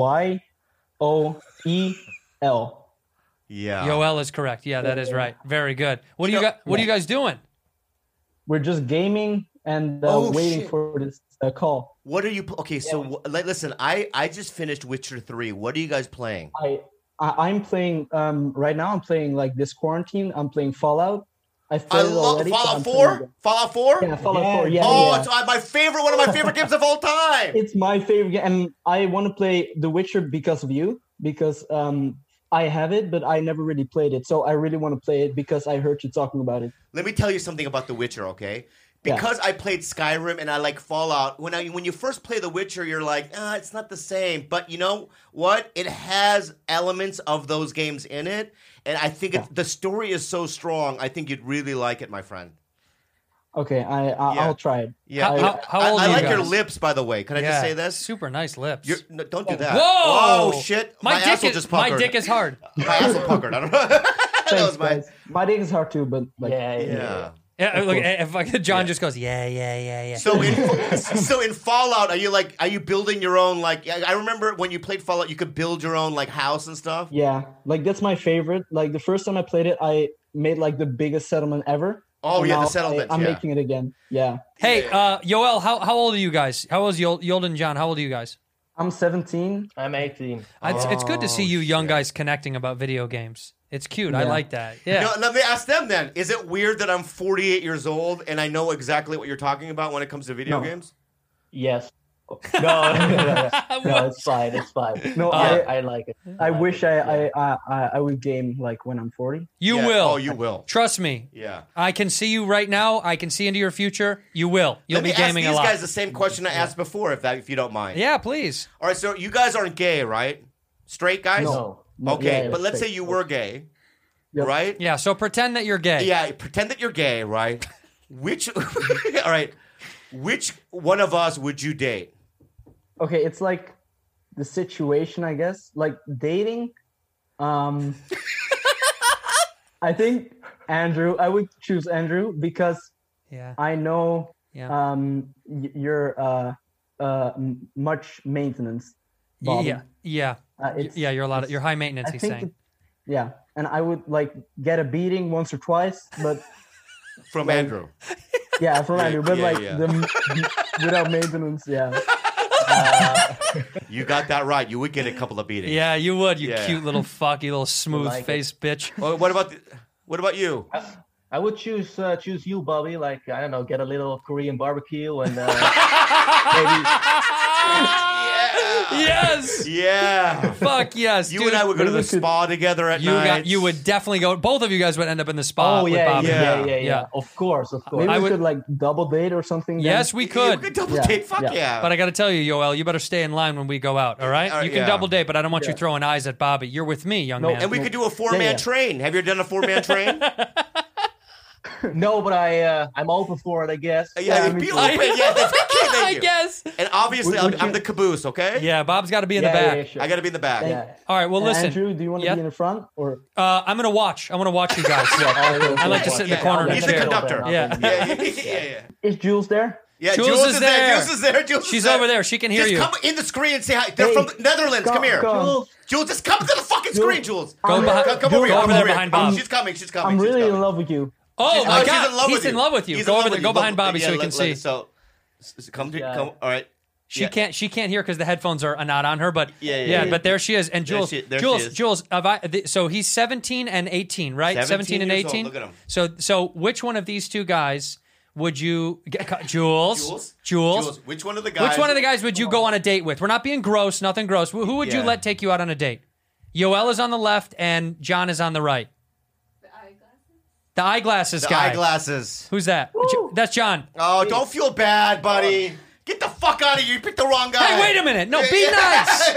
Y-O-E-L. Yeah. Yoel is correct. Yeah, that is right. Very good. What do you got? What are you guys doing? We're just gaming and waiting shit. for this call. What are you? Okay, so listen. I just finished Witcher 3. What are you guys playing? I'm playing right now. I'm playing like this quarantine. I'm playing Fallout. I played it love already, Fallout so 4. Fallout 4. Yeah, Fallout 4. Yeah. Oh, yeah. it's my favorite. One of my favorite games of all time. It's my favorite game, and I want to play The Witcher because of you. Because I have it, but I never really played it. So I really want to play it because I heard you talking about it. Let me tell you something about The Witcher, okay? Because I played Skyrim and I like Fallout, when you first play The Witcher, you're like, it's not the same. But you know what? It has elements of those games in it. And I think the story is so strong, I think you'd really like it, my friend. Okay, I'll try it. Yeah. How old I are you like your guys? lips, by the way. Can I just say this? Super nice lips. No, don't do that. Whoa! Oh, shit. My dick asshole is just puckered. my dick is hard. My asshole puckered. I don't know. That Thanks, was my... guys. My dick is hard too, but like, Yeah. Yeah, look, if John just goes, yeah. So in Fallout, are you building your own, like, I remember when you played Fallout, you could build your own, like, house and stuff? Yeah, like that's my favorite. Like the first time I played it, I made like the biggest settlement ever. Oh, And yeah, the now settlement. I'm making it again. Yeah. Hey, Yoel, how old are you guys? How old is Yoel and John? How old are you guys? I'm 17. I'm 18. It's good to see you young guys connecting about video games. It's cute. I like that. Yeah. No, let me ask them then. Is it weird that I'm 48 years old and I know exactly what you're talking about when it comes to video games? Yes. No, it's fine. It's fine. No, I like it. I wish I would game like when I'm 40. You will. Oh, you will. Trust me. Yeah. I can see you right now. I can see into your future. You will. You'll be gaming a lot. Let me ask these guys the same question I asked before, if you don't mind. Yeah, please. All right, so you guys aren't gay, right? Straight guys? No. Okay, Yeah, but let's say straight. you were gay, Yep. right? Yeah, so pretend that you're gay. Yeah, pretend that you're gay, right? All right, which one of us would you date? Okay, it's like the situation, I guess. Like dating. I think Andrew. I would choose Andrew because I know you're much maintenance. Bobby. Yeah. You're high maintenance. He's saying. Yeah, and I would like get a beating once or twice, but from Andrew. Yeah, from Andrew, but without maintenance. Yeah. You got that right. You would get a couple of beatings. Yeah, you would. You cute little fuck. You little smooth face bitch. Well, what about you? I would choose you, Bobby. Like, I don't know, get a little Korean barbecue and maybe. Yes. Yeah. Fuck yes. You dude. and I would go to the spa together at night. You would definitely go. Both of you guys would end up in the spa. Oh with Bobby. yeah. Of course. Maybe we could like double date or something. Yes, we could. We could double date. Fuck yeah. But I got to tell you, Yoel, you better stay in line when we go out. All right. You can double date, but I don't want you throwing eyes at Bobby. You're with me, young man. And we could do a 4-man train. Have you ever done a 4-man train? No, but I'm open for it, I guess. Yeah, be open. Yeah, that's okay. I guess. And obviously, I'm the caboose. Okay. Yeah, Bob's got to be in the back. Yeah, sure. I got to be in the back. All right. Well, listen. Andrew, do you want to be in the front or? I'm gonna watch. I want to watch you guys. I like to sit in the corner. He's the conductor. Yeah. Yeah. Is Jules there? Yeah, Jules Jules is is there. there. Jules is there. Jules is She's there. over there. She can hear Just you. come in the screen and say hi. They're Hey, from the Netherlands. Come here. Jules, Just come to the fucking screen, Jules. Go behind- Come go over here. over Come there over here. behind Bob. She's coming. She's coming. I'm she's really coming. in love with you. Oh my she's God, in love he's with in you. love with you. He's Go in over love there. with Go you. behind Bobby so he let- can see. So, come to come. All right. She Yeah. can't. She can't hear because the headphones are not on her. But Yeah. But there she is. And There Jules, she is. Jules. So he's 17 and 18, right? 17 and years old. 18. Look at him. So which one of these two guys would you get? Jules. Which one of the guys? Which one of the guys would you go on a date with? We're not being gross. Nothing gross. Who would you Yeah. let take you out on a date? Yoel is on the left and John is on the right. The eyeglasses The guy. eyeglasses. Who's that? That's John. Oh, don't feel bad, buddy. Get the fuck out of here. You picked the wrong guy. Hey, wait a minute. No, be nice.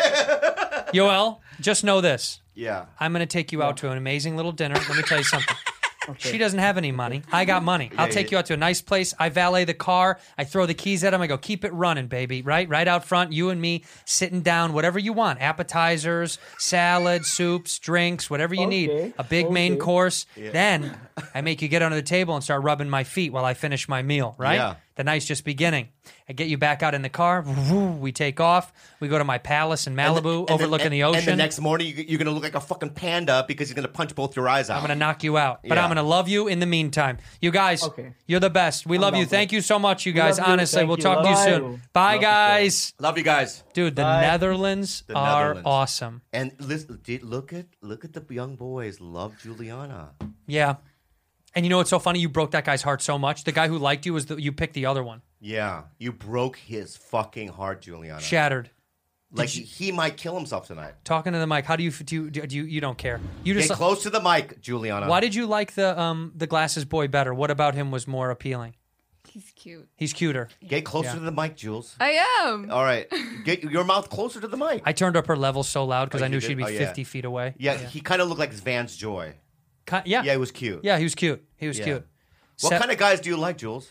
Yoel, just know this. Yeah. I'm going to take you out to an amazing little dinner. Let me tell you something. She doesn't have any money. I got money. I'll take you out to a nice place. I valet the car. I throw the keys at him. I go, keep it running, baby. Right out front. You and me sitting down, whatever you want. Appetizers, salad, soups, drinks, whatever you need. A big main course. Then I make you get under the table and start rubbing my feet while I finish my meal, right? Yeah. The night's just beginning. I get you back out in the car. We take off. We go to my palace in Malibu, overlooking the ocean. And the next morning, you're going to look like a fucking panda because he's going to punch both your eyes out. I'm going to knock you out. But Yeah. I'm going to love you in the meantime. You guys, you're the best. We love you. Thank you so much, you guys. love you. Honestly, Thank we'll you. talk to you Love soon. you. Bye, Love guys. Love you guys. Dude, the Bye. Netherlands The are Netherlands. awesome. And listen, look at the young boys. Love Juliana. Yeah. And you know what's so funny? You broke that guy's heart so much. The guy who liked you you picked the other one. Yeah, you broke his fucking heart, Juliana. Shattered. Like he might kill himself tonight. Talking to the mic. How do you don't care? You Get just close to the mic, Juliana. Why did you like the glasses boy better? What about him was more appealing? He's cute. He's cuter. Get closer Yeah. to the mic, Jules. I am. All right, get your mouth closer to the mic. I turned up her level so loud because Oh, I you knew did? she'd be Oh, yeah. 50 feet away. Yeah, he kind of looked like Van's Joy. Yeah. Yeah, he was cute. Yeah, he was cute. He was Yeah. cute. What kind of guys do you like, Jules?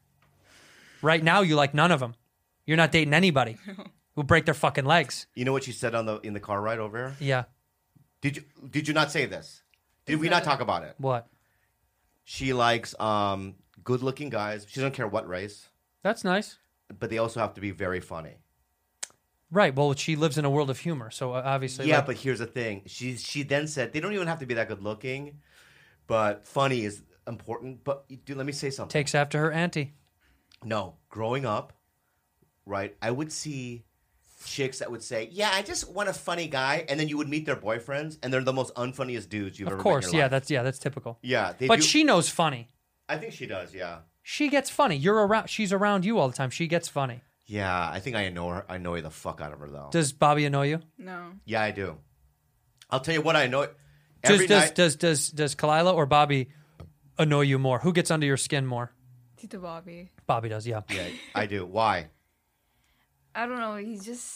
Right now, you like none of them. You're not dating anybody who break their fucking legs. You know what she said in the car ride over here? Yeah. Did you not say this? Did we not talk about it? What? She likes good-looking guys. She doesn't care what race, That's nice. but they also have to be very funny. Right. Well, she lives in a world of humor, so obviously. Yeah, like- but here's the thing. She then said they don't even have to be that good-looking, but funny is important. But dude, let me say something. takes after her auntie. No, growing up, right, I would see chicks that would say, yeah, I just want a funny guy. And then you would meet their boyfriends, and they're the most unfunniest dudes you've ever Of met course, in your life. that's typical. Yeah. But she knows funny. I think she does, yeah. She gets funny. She's around you all the time. She gets funny. Yeah, I think I annoy the fuck out of her, though. Does Bobby annoy you? No. Yeah, I do. I'll tell you what I annoy. Does night, Kalila or Bobby annoy you more? Who gets under your skin more? Tito Bobby. Bobby does, yeah. Yeah, I do. Why? I don't know.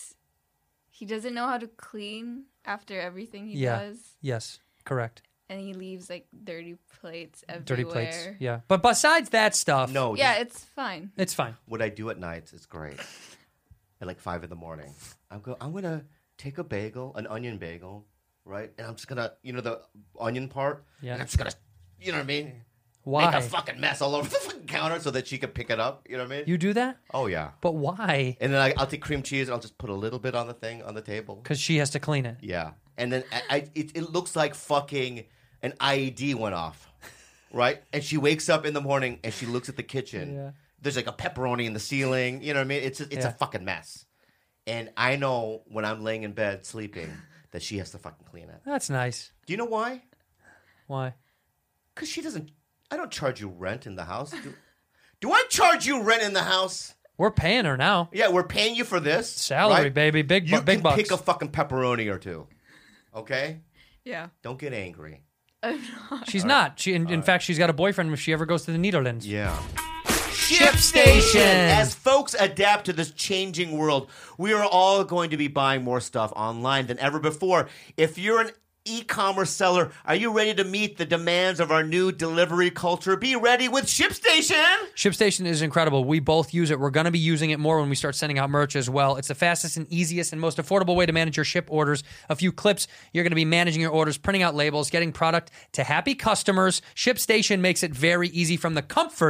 He doesn't know how to clean after everything he Yeah. does. Yes, correct. And he leaves like dirty plates everywhere. Dirty plates. Yeah. But besides that stuff, No. Yeah, just it's fine. it's fine. what I do at nights is great. At like 5 in the morning, I'm gonna take a bagel, an onion bagel, right? And I'm just gonna, the onion part. Yeah. And I'm just gonna, you know what I mean? Why? Make a fucking mess all over the fucking counter so that she can pick it up. You know what I mean? You do that? Oh yeah. But why? And then I'll take cream cheese and I'll just put a little bit on the table. Because she has to clean it. Yeah. And then it looks like fucking an IED went off, right? And she wakes up in the morning and she looks at the kitchen. Yeah. There's like a pepperoni in the ceiling. You know what I mean? It's Yeah. a fucking mess. And I know when I'm laying in bed sleeping that she has to fucking clean it. That's nice. Do you know why? Why? Because I don't charge you rent in the house. Do I charge you rent in the house? We're paying her now. Yeah, we're paying you for this. Salary, right? baby. Big You can bucks. pick a fucking pepperoni or two. Okay? Yeah. Don't get angry. I'm not. She's not. In fact, she's got a boyfriend if she ever goes to the Netherlands. Yeah. ShipStation! As folks adapt to this changing world, we are all going to be buying more stuff online than ever before. If you're an e-commerce seller, are you ready to meet the demands of our new delivery culture? Be ready with ShipStation! ShipStation is incredible. We both use it. We're going to be using it more when we start sending out merch as well. It's the fastest and easiest and most affordable way to manage your ship orders. A few clips, you're going to be managing your orders, printing out labels, getting product to happy customers. ShipStation makes it very easy from the comfort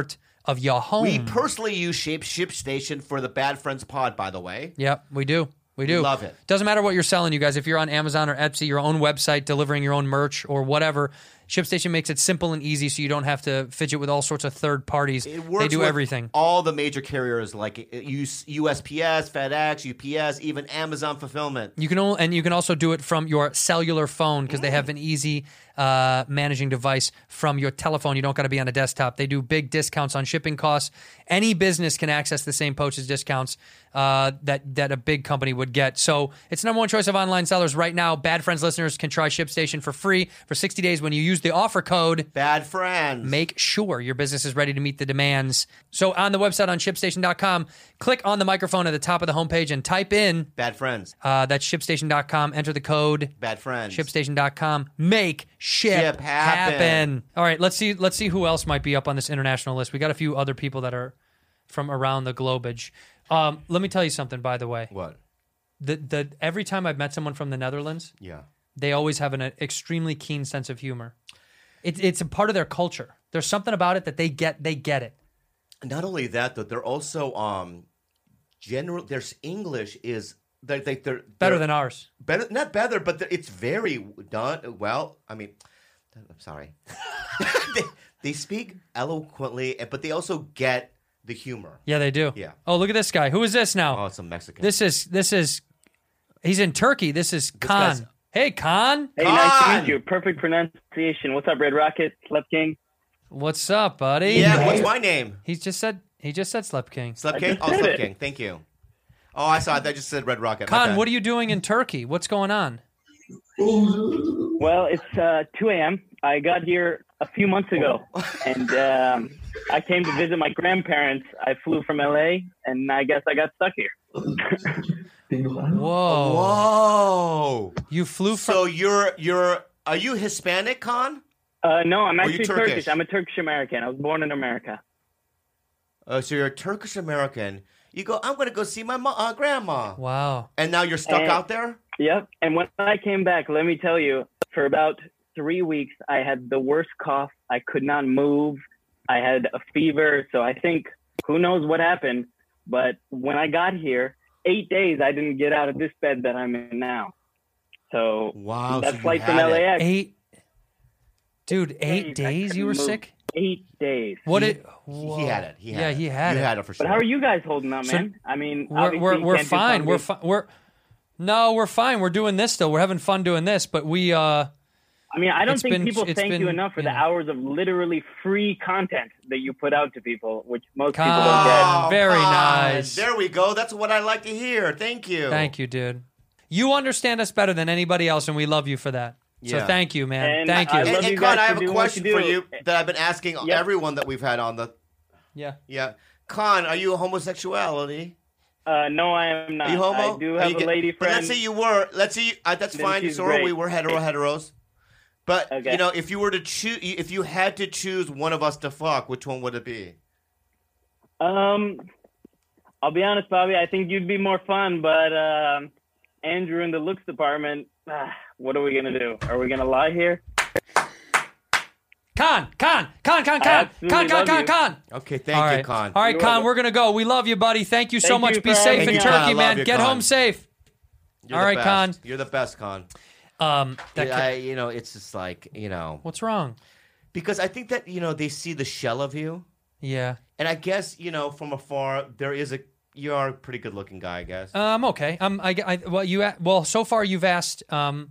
of your home. We personally use ShipStation for the Bad Friends pod, by the way. Yep, we do. We do. Love it. Doesn't matter what you're selling, you guys. If you're on Amazon or Etsy, your own website, delivering your own merch or whatever, ShipStation makes it simple and easy so you don't have to fidget with all sorts of third parties. It works They do with everything. all the major carriers like USPS, FedEx, UPS, even Amazon Fulfillment. You can also do it from your cellular phone because they have an easy managing device from your telephone. You don't got to be on a desktop. They do big discounts on shipping costs. Any business can access the same postage discounts that a big company would get. So it's number one choice of online sellers right now. Bad Friends listeners can try ShipStation for free for 60 days when you use the offer code Bad Friends. Make sure your business is ready to meet the demands. So on the website on ShipStation.com, click on the microphone at the top of the homepage and type in Bad Friends. That's ShipStation.com. Enter the code Bad Friends. ShipStation.com. Make ship happen. All right, let's see who else might be up on this international list. We got a few other people that are from around the globage. Let me tell you something, by the way. What? Every time I've met someone from the Netherlands, Yeah. they always have an extremely keen sense of humor. It's a part of their culture. There's something about it that they get it. Not only that, though, they're also general. Their English is they're Better than ours. Better, not better, but it's very done well. I mean, I'm sorry. they speak eloquently, but they also get the humor. Yeah, they do. Yeah. Oh, look at this guy. Who is this now? Oh, it's a Mexican. This is. He's in Turkey. This is Khan. Hey, Khan. Hey, nice to meet you. Perfect pronunciation. What's up, Red Rocket? Slep King. What's up, buddy? Yeah, what's my name? He just said Slep King. Slep King? Oh, Slep King. Thank you. Oh, I saw it. That just said Red Rocket. Khan, what are you doing in Turkey? What's going on? Well, it's 2 a.m. I got here a few months ago, and I came to visit my grandparents. I flew from L.A., and I guess I got stuck here. Whoa. You flew from... So are you Hispanic, Khan? No, I'm Or you actually Turkish? Turkish. I'm a Turkish American. I was born in America. So you're a Turkish American. You go, I'm going to go see my grandma. Wow. And now you're stuck out there? Yep. And when I came back, let me tell you, for about 3 weeks, I had the worst cough. I could not move. I had a fever. So I think, who knows what happened. But when I got here, 8 days, I didn't get out of this bed that I'm in now. So wow, that so flight you from had LAX. it. 8 days you were sick? 8 days. What He had it. He had it. he had You it. had it for sure. But how are you guys holding up, So- man? I mean, We're obviously you can't do fine. We're comedy. fine. We're fine. We're doing this still. We're having fun doing this, but we I mean, I don't it's think been- people it's thank been, you enough for you the know. hours of literally free content that you put out to people, which most people don't Khan, get. very Khan, nice. There we go. That's what I like to hear. Thank you. Thank you, dude. You understand us better than anybody else, and we love you for that. So Yeah. thank you, man. And Thank you. I love And you Khan, guys I for have a doing what question you for do. you that I've been asking Yep. everyone that we've had on the... Yeah. Yeah. Khan, are you a homosexuality? No, I am not. Are you homo? I do Are have you a gay? lady But friend. let's say you were. Let's say that's Then fine. she's So great. we were heteros. But Okay. you know, if you were to choose, if you had to choose one of us to fuck, which one would it be? I'll be honest, Bobby. I think you'd be more fun, but Andrew in the looks department. What are we gonna do? Are we gonna lie here? Khan. absolutely love you. Okay, thank All you, right. Khan. All right, You're Khan, welcome. we're going to go. We love you, buddy. Thank you so Thank much. you Be for safe having in me Khan, Turkey, I man. love you, Get Khan. home safe. You're All the right, Khan. best. You're the best, Khan. That ca- It's just like What's wrong? because I think that they see the shell of you, Yeah. and I guess from afar you are a pretty good looking guy, I guess. I'm okay. So far you've asked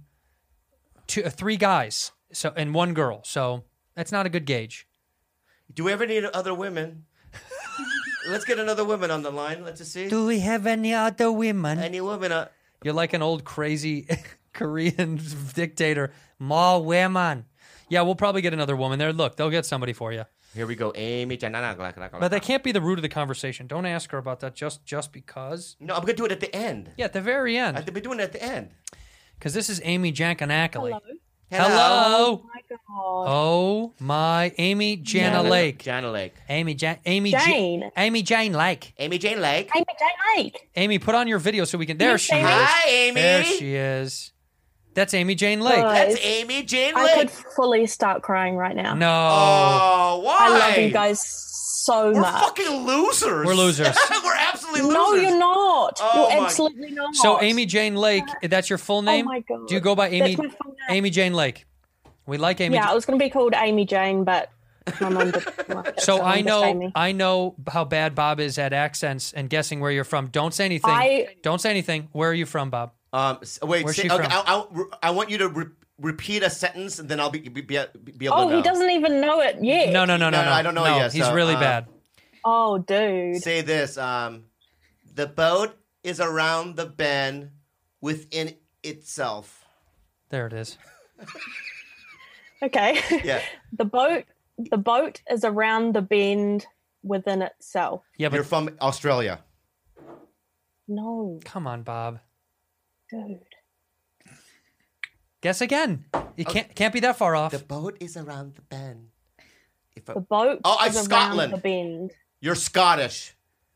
3 guys and 1 girl. So that's not a good gauge. Do we ever need other women? Let's get another woman on the line. Let's just see. Do we have any other women? Any women? You're like an old crazy Korean dictator. More women. Yeah, we'll probably get another woman there. Look, they'll get somebody for you. Here we go, Amy. But that can't be the root of the conversation. Don't ask her about that just because. No, I'm gonna do it at the end. Yeah, at the very end. I have to be doing it at the end. Because this is Amy Jankanakali. Hello. Hello. Oh my god. Oh my, Amy Jana Lake. Jana Lake. Amy Jane. Amy Jane Lake. Amy Jane Lake. Amy Jane Lake. Amy, put on your video so we can. There she is. Hi, Amy. There she is. That's Amy Jane Lake. Guys, That's Amy Jane I Lake. could fully start crying right now. No. Oh, why? I love you guys so We're much. fucking losers. We're losers. We're absolutely losers. No, you're not. Oh, You're my- absolutely not. So Amy Jane Lake, that's your full name? Oh my God. Do you go by Amy That's my full name. Amy Jane Lake? We like Amy. Yeah, I was going to be called Amy Jane, but my mum did. So I know Amy. I know how bad Bob is at accents and guessing where you're from. Don't say anything. Don't say anything. Where are you from, Bob? Wait. Where's Say, she okay, from? I want you to repeat a sentence, and then I'll be able to Oh, know. he doesn't even know it yet. No. I don't know it yet. He's so, really bad. Oh, dude. Say this. The boat is around the bend within itself. There it is. Okay. Yeah. The boat is around the bend within itself. Yeah, but You're from Australia. No, come on, Bob. dude. Guess again. You can't be that far off. The boat is around the bend. The boat Oh, I'm is Scotland. around the bend. You're Scottish.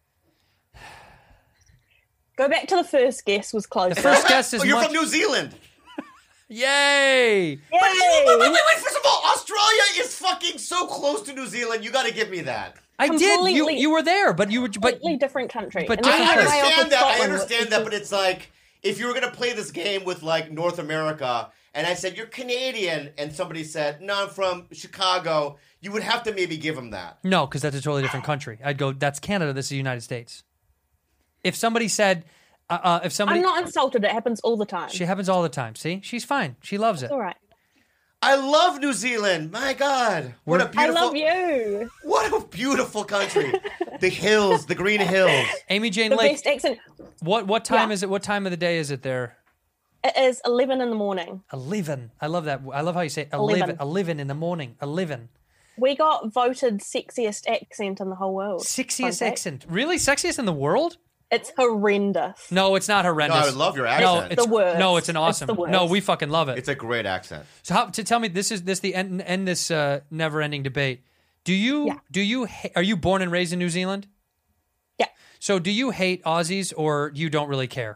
Go back to the first guess was close. The first guess is Oh, you're much- from New Zealand. Yay! Yay! Wait. First of all, Australia is fucking so close to New Zealand. You got to give me that. I did. You Completely- you were there, but you were Completely different country. but And then different you country. go way off I with Scotland, understand which that, is- but it's like if you were gonna play this game with like North America, and I said you're Canadian, and somebody said no, I'm from Chicago, you would have to maybe give them that. No, because that's a totally different country. I'd go, that's Canada, this is the United States. If somebody said, if somebody... I'm not insulted. It happens all the time. She happens all the time. See? She's fine. She loves it. It's all right. I love New Zealand. My God, what a I beautiful, love you. what a beautiful country. The hills, the green hills. Amy Jane The Lake, best accent. what time Yeah. is it? What time of the day is it there? It is 11 in the morning. 11. I love that. I love how you say 11. 11 in the morning. 11. We got voted sexiest accent in the whole world. Sexiest Fun fact. accent. Really? Sexiest in the world? It's horrendous. No, it's not horrendous. No, I love your No, accent. it's the worst. No, it's an It's awesome. the worst. No, we fucking love it. It's a great accent. So how to tell me this the end this never-ending debate. Do you are you born and raised in New Zealand? Yeah. So do you hate Aussies or you don't really care?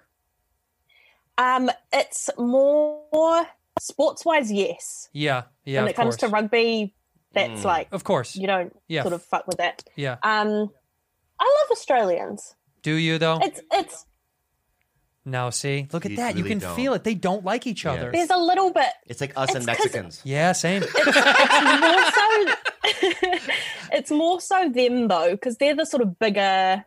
It's more sports-wise, yes. Yeah, yeah. When of it comes course. to rugby, that's like Of course. you don't Yeah. sort of fuck with that. Yeah. I love Australians. Do you though? It's No, see, look at You that. You really can don't. feel it. They don't like each other. there's a little bit. It's like us and It's 'cause- Mexicans. Yeah, same. It's more so them though, because they're the sort of bigger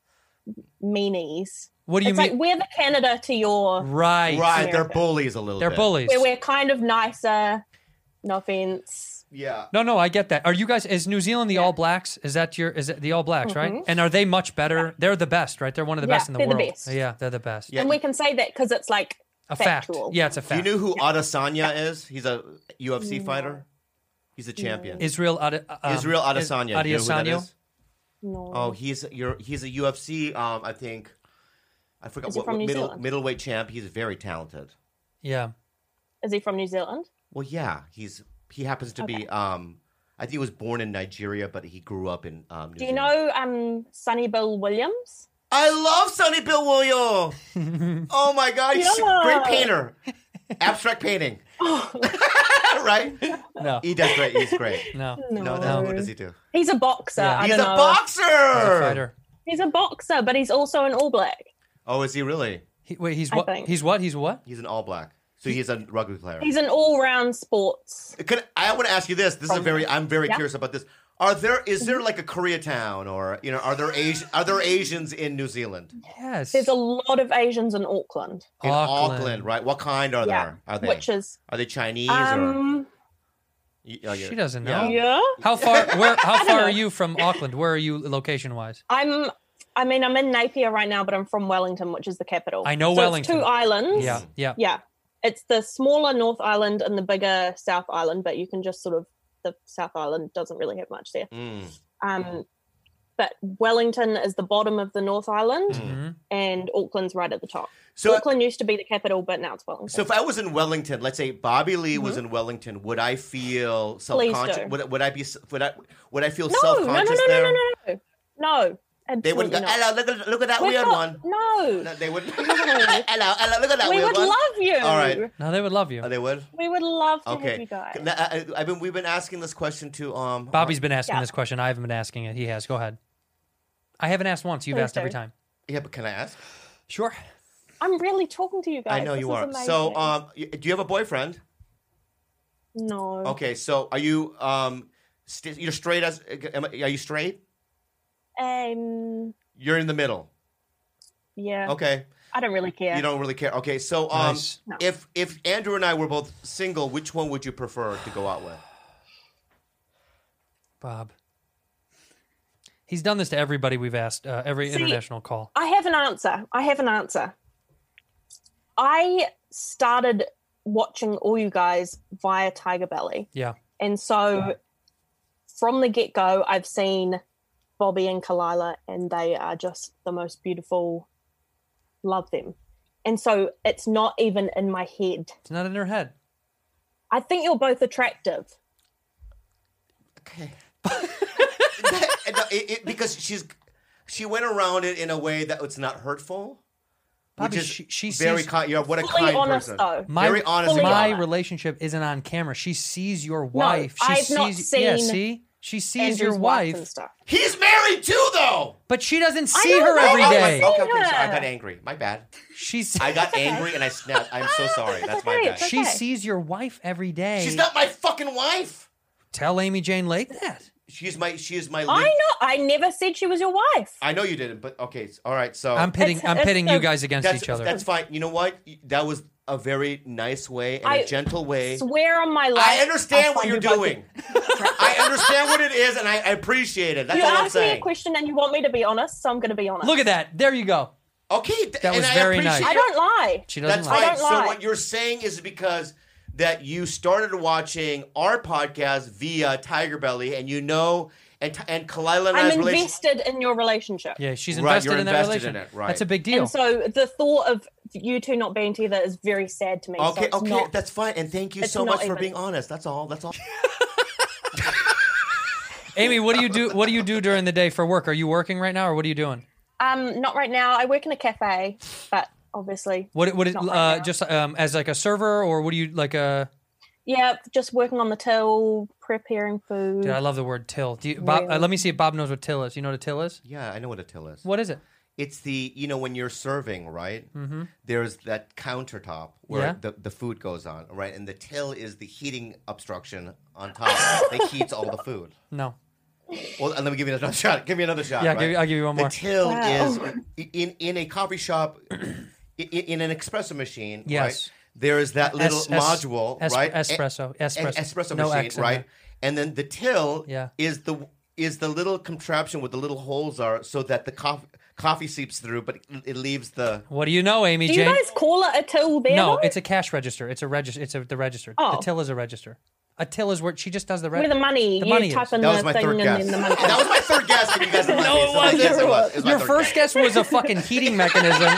meanies. What do you It's mean? like we're the Canada to your Right. Right, they're America. bullies a little They're bit. bullies. where we're kind of nicer. No offense. Yeah. No, I get that. Are you guys? Is New Zealand the All Blacks? Is that your? Is it the All Blacks? Right? And are they much better? They're the best, right? They're one of the Yeah, best in the they're the world. best. Yeah, they're the best. Yeah. And we can say that because it's like A fact. factual. Yeah, it's a Do fact. you know who Adesanya is? He's a UFC fighter. He's a champion. Israel Israel Adesanya. Do you know who that Adesanya? is? No. Oh, he's a UFC. I think I forgot Is he what from New Zealand? middleweight champ. He's very talented. Yeah. Is he from New Zealand? Well, yeah, he happens to be. I think he was born in Nigeria, but he grew up in New Do you Zealand. know Sonny Bill Williams? I love Sonny Bill Williams. Oh my God, he's a Yeah. great painter. Abstract painting. Right? No. He does great. He's great. No. No. What does he do? He's a boxer. Yeah. I He's a don't know. boxer. He's a fighter. He's a boxer, but he's also an All Black. Oh, is he really? He's I what? think. He's what? He's what? He's an All Black. So he's a rugby player. He's an all-round sports. I want to ask you this. This is I'm very Yeah. curious about this. Is there like a Koreatown, or are there Asians in New Zealand? Yes. There's a lot of Asians in Auckland. In Auckland, right? What kind are Yeah. there? Are they? Which is Are they Chinese or? She doesn't know. Yeah. How far? How far are you from Auckland? Where are you location wise? I'm in Napier right now, but I'm from Wellington, which is the capital. I know So Wellington. It's two islands. Yeah. Yeah. It's the smaller North Island and the bigger South Island, but you can just the South Island doesn't really have much there. But Wellington is the bottom of the North Island and Auckland's right at the top. So- Auckland used to be the capital, but now it's Wellington. So if I was in Wellington, let's say Bobby Lee was in Wellington, would I feel Please self-conscious? do. Would I feel no, self-conscious there? No. They wouldn't go, Absolutely not. hello, look at that We're weird not- one. No. They wouldn't. No. hello, look at that We weird would one. love you. All right. No, they would love you. Oh, they would? We would love to have Okay. you guys. We've been asking this question to Bobby's been asking Yeah. this question. I haven't been asking it. He has. Go ahead. I haven't asked once. You've Please asked every do. time. Yeah, but can I ask? Sure. I'm really talking to you guys. I know This you is are. amazing. So, do you have a boyfriend? No. Okay, so are you you're straight as? Are you straight? You're in the middle. Yeah. Okay. I don't really care. You don't really care. Okay, so Nice. No. if Andrew and I were both single, which one would you prefer to go out with? Bob. He's done this to everybody we've asked, every See, international call. I have an answer. I started watching all you guys via Tiger Belly. Yeah. And so from the get-go, I've seen Bobby and Kalila, and they are just the most beautiful. Love them. And so it's not even in my head. It's not in her head. I think you're both attractive. Okay. Because she went around it in a way that it's not hurtful. Bobby, which is she very sees- kind. You're what a Fully kind honest, person. though. Very honest. and My kind. relationship isn't on camera. She sees your wife. She I've sees, not Yeah, seen see? She sees Andrew's your wife and wife, stuff. He's married too, though. but she doesn't I see don't her know. every I day. don't Okay, her. so I got angry. My bad. She's I got angry and I snapped. I'm so sorry. That's my okay, bad. it's she okay. sees your wife every day. She's not my fucking wife. Tell Amy Jane Lake that. She is my. I know. I never said she was your wife. I know you didn't, but okay. All right. So I'm pitting It's you guys against each other. That's fine. You know what? That was a very nice way and I a gentle way. Swear on my life. I understand I'll what find you're you both doing. I understand what it is, and I appreciate it. That's You all I'm asked me a saying. question and you want me to be honest, so I'm going to be honest. Look at that. There you go. Okay, That was and very I nice. appreciate I don't lie. She doesn't That's lie. fine. I don't So lie. what you're saying is because that you started watching our podcast via Tiger Belly, and you know, and Kalila and I's I'm relationship. invested in your relationship. Yeah, she's Right, invested you're in that invested in relationship. it, right. That's a big deal. And so the thought of you two not being together is very sad to me. so Okay, it's okay, not, that's fine, and thank you it's so not much for even. being honest. That's all. That's all. Amy, what do you do? What do you do during the day for work? Are you working right now, or what are you doing? Not right now. I work in a cafe, but obviously What is not right now. just as like a server, or what do you like a? Yeah, just working on the till, preparing food. Dude, I love the word till. Do you, Bob? Really? Let me see if Bob knows what till is. You know what a till is? Yeah, I know what a till is. What is it? It's the when you're serving, right? Mm-hmm. There's that countertop where Yeah. the food goes on, right? And the till is the heating obstruction on top that heats all the food. No. Well, let me give you another shot. Give me another shot. Yeah, right? I'll give you one more. The till Wow. is in a coffee shop, in an espresso machine. Yes. Right? There is that little module, right? Espresso. Espresso No machine, X in right? there. And then the till Yeah. is the little contraption with the little holes are so that the coffee seeps through, but it leaves the. What do you know, Amy Do you Jane? guys call it a till there? No, though? it's a cash register. It's a register. It's the register. Oh. The till is a register. A till is where she just does the where the money. The You money type is. in That was the my thing third and guess. then the money. That was my third guess, and you guys didn't No, like it wasn't. Yes, it was. It was my Your third first guess was a fucking heating mechanism.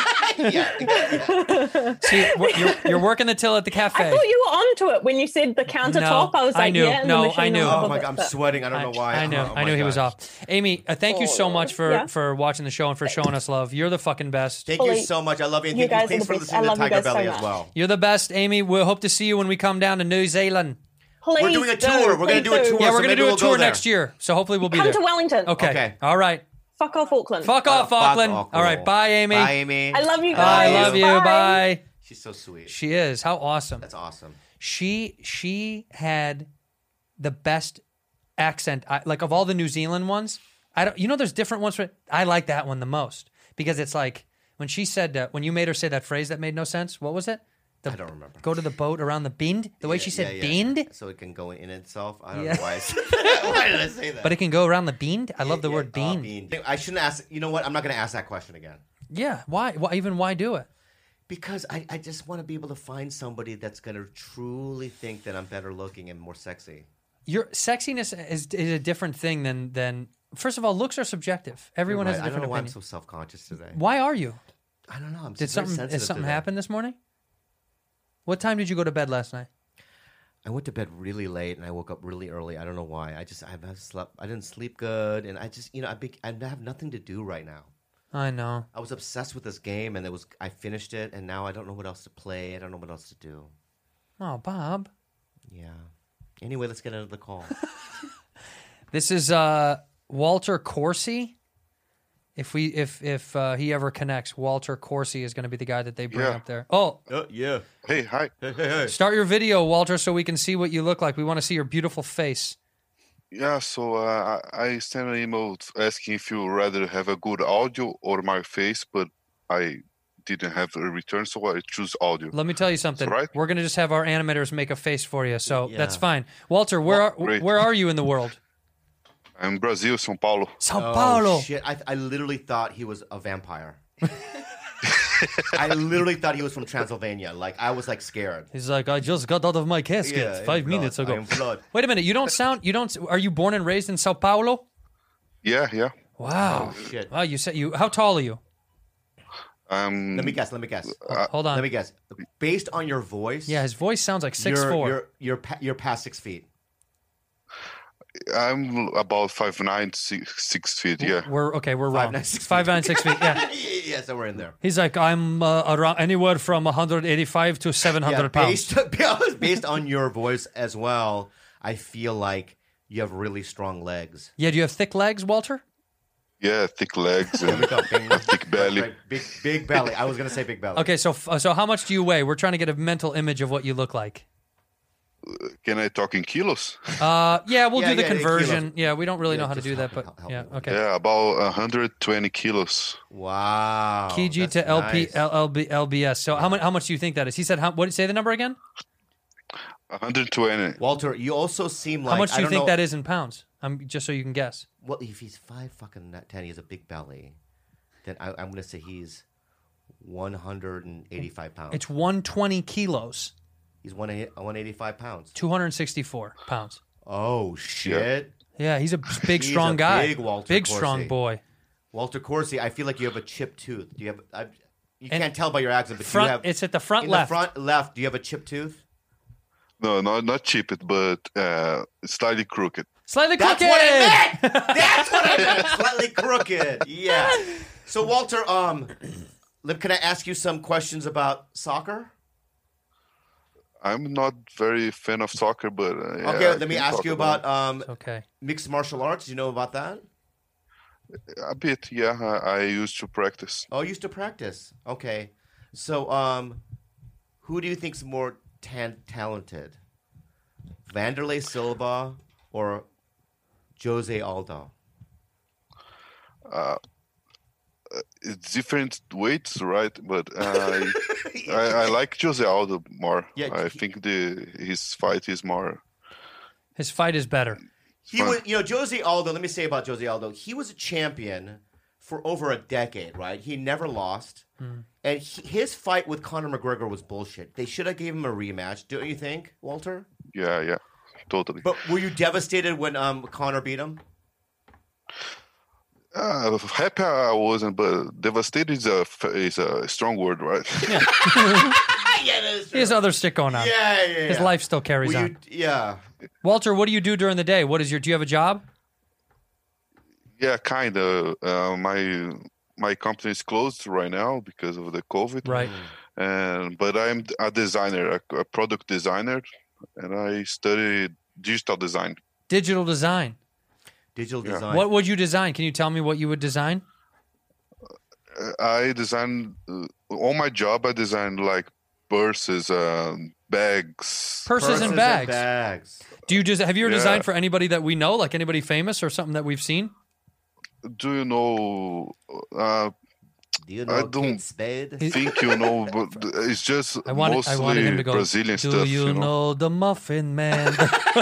Yeah. See, you're working the till at the cafe. I thought you were onto it when you said the countertop. I was like, I knew. yeah. and the No, machine I on knew. top Oh of my it, god, I'm but- sweating. I don't know why. I knew. Oh I my knew he was gosh. off. Amy, thank you so much for Yeah. for watching the show and for showing us love. You're the fucking best. Thank you Fully- so much. I love you. And You thank you. guys are Thanks the for best. listening I to love you Tiger guys so Belly as much. well. You're the best, Amy. We'll hope to see you when we come down to New Zealand. Please We're doing a do, tour. We're gonna please do a tour. Yeah, so we're gonna maybe do a we'll go tour there. next year. So hopefully we'll be Come there. to Wellington. Okay. All right. Fuck off Auckland. Fuck off, Auckland. Auckland. All right. Bye, Amy. Bye, Amy. I love you I guys. love you. Bye. She's so sweet. She is. How awesome. That's awesome. She had the best accent. Like of all the New Zealand ones, I don't. There's different ones. I like that one the most because it's like when she said when you made her say that phrase that made no sense. What was it? I don't remember. Go to the boat around the bend. The way she said yeah. bend. So it can go in itself. I don't Yeah. know why I said that. Why did I say that? But it can go around the bend. I love the word bend. bean. I shouldn't ask. You know what? I'm not going to ask that question again. Yeah. Why? Why do it? Because I just want to be able to find somebody that's going to truly think that I'm better looking and more sexy. Your sexiness is a different thing than. First of all, looks are subjective. Everyone You're has a right. I don't different know why I'm opinion. so self-conscious today. Why are you? I don't know. I'm Did very something sensitive happen today. this morning? What time did you go to bed last night? I went to bed really late and I woke up really early. I don't know why. I didn't sleep good, and I just I have nothing to do right now. I know. I was obsessed with this game, and I finished it, and now I don't know what else to play. I don't know what else to do. Oh, Bob. Yeah. Anyway, let's get into the call. This is Walter Corsi. If he ever connects, Walter Corsi is going to be the guy that they bring up there. Oh, yeah. Hey, hi. Hey. Start your video, Walter, so we can see what you look like. We want to see your beautiful face. Yeah, so I sent an email asking if you rather have a good audio or my face, but I didn't have a return, so I choose audio. Let me tell you something. Right? We're going to just have our animators make a face for you, so that's fine. Walter, where are you in the world? I'm in Brazil, São Paulo. São Paulo. Oh, shit. I literally thought he was a vampire. I literally thought he was from Transylvania. Like, I was like scared. He's like, I just got out of my casket 5 minutes ago. I am blood. Wait a minute. Are you born and raised in Sao Paulo? Yeah. Wow. Oh, shit. Wow, how tall are you? Let me guess. Hold on. Let me guess. Based on your voice. Yeah, his voice sounds like 6'4". You're past 6 feet. I'm about 5'9", 6 feet, yeah. We're wrong. 5'9", 6 feet, yeah. Yeah, so we're in there. He's like, I'm around anywhere from 185 to 700 pounds. Based on your voice as well, I feel like you have really strong legs. Yeah, do you have thick legs, Walter? Yeah, thick legs and a thick belly. Right, big belly. I was going to say big belly. Okay, so how much do you weigh? We're trying to get a mental image of what you look like. Can I talk in kilos? Yeah, we'll do the conversion. Yeah, we don't really know how to do that, but yeah, okay. Yeah, about 120 kilos. Wow. kg to LBS. So how much do you think that is? He said, what did you say the number again? 120. Walter, you also seem like... How much do you think that is in pounds? Just so you can guess. Well, if he's 5'10", he has a big belly, then I'm going to say he's 185 pounds. It's 120 kilos. He's 185 pounds. 264 pounds. Oh, shit. Yeah, he's a big, strong guy. Big Walter Big, Corsi. strong boy. Walter Corsi, I feel like you have a chipped tooth. Do you have... you can't tell by your accent, but front, you have... It's at the front in left. the front left, do you have a chipped tooth? No, not chipped, but slightly crooked. Slightly crooked! That's what I meant! That's what I meant! Slightly crooked. Yeah. So, Walter, can I ask you some questions about soccer? I'm not very fan of soccer, but yeah, okay. Let me ask you about okay. mixed martial arts. Do you know about that? A bit, yeah. I used to practice. Oh, used to practice. Okay. So, who do you think's more talented, Vanderlei Silva or Jose Aldo? It's different weights, right? But I like Jose Aldo more. Yeah, I think his fight is more. His fight is better. He was, Jose Aldo. Let me say about Jose Aldo. He was a champion for over a decade, right? He never lost, and his fight with Conor McGregor was bullshit. They should have gave him a rematch, don't you think, Walter? Yeah, totally. But were you devastated when Conor beat him? Happy I wasn't, but devastated is a strong word, right? Yeah. Yeah, that is true. He has other shit going on. Yeah. His life still carries on. Yeah. Walter, what do you do during the day? Do you have a job? Yeah, kind of. My company is closed right now because of the COVID. Right. But I'm a designer, a product designer, and I study digital design. Digital design. Digital design. What would you design? Can you tell me what you would design? I design on my job. I design like purses, bags. Purses and bags. Do you have you ever designed for anybody that we know, like anybody famous or something that we've seen? Do you know? Do you know I don't Spade? think you know, but it's just I wanted him to go, Brazilian do stuff. you know the Muffin Man?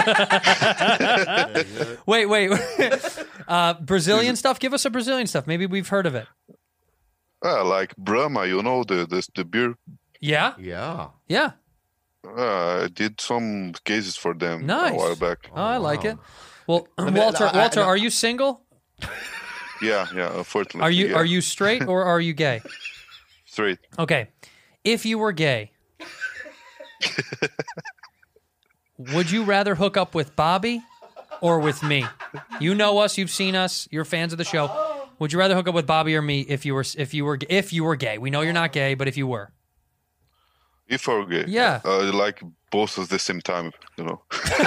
Wait. Brazilian stuff? Give us a Brazilian stuff. Maybe we've heard of it. Like Brahma, the beer. Yeah? Yeah. I did some cases for them Nice. a while back. Oh, I like it. Well, Walter, are you single? Yeah, unfortunately. Are you straight or are you gay? Straight. Okay. If you were gay, Would you rather hook up with Bobby or with me? You know us. You've seen us. You're fans of the show. Would you rather hook up with Bobby or me if you were gay? We know you're not gay, but if you were. If I were gay. Yeah. Like both at the same time, you know.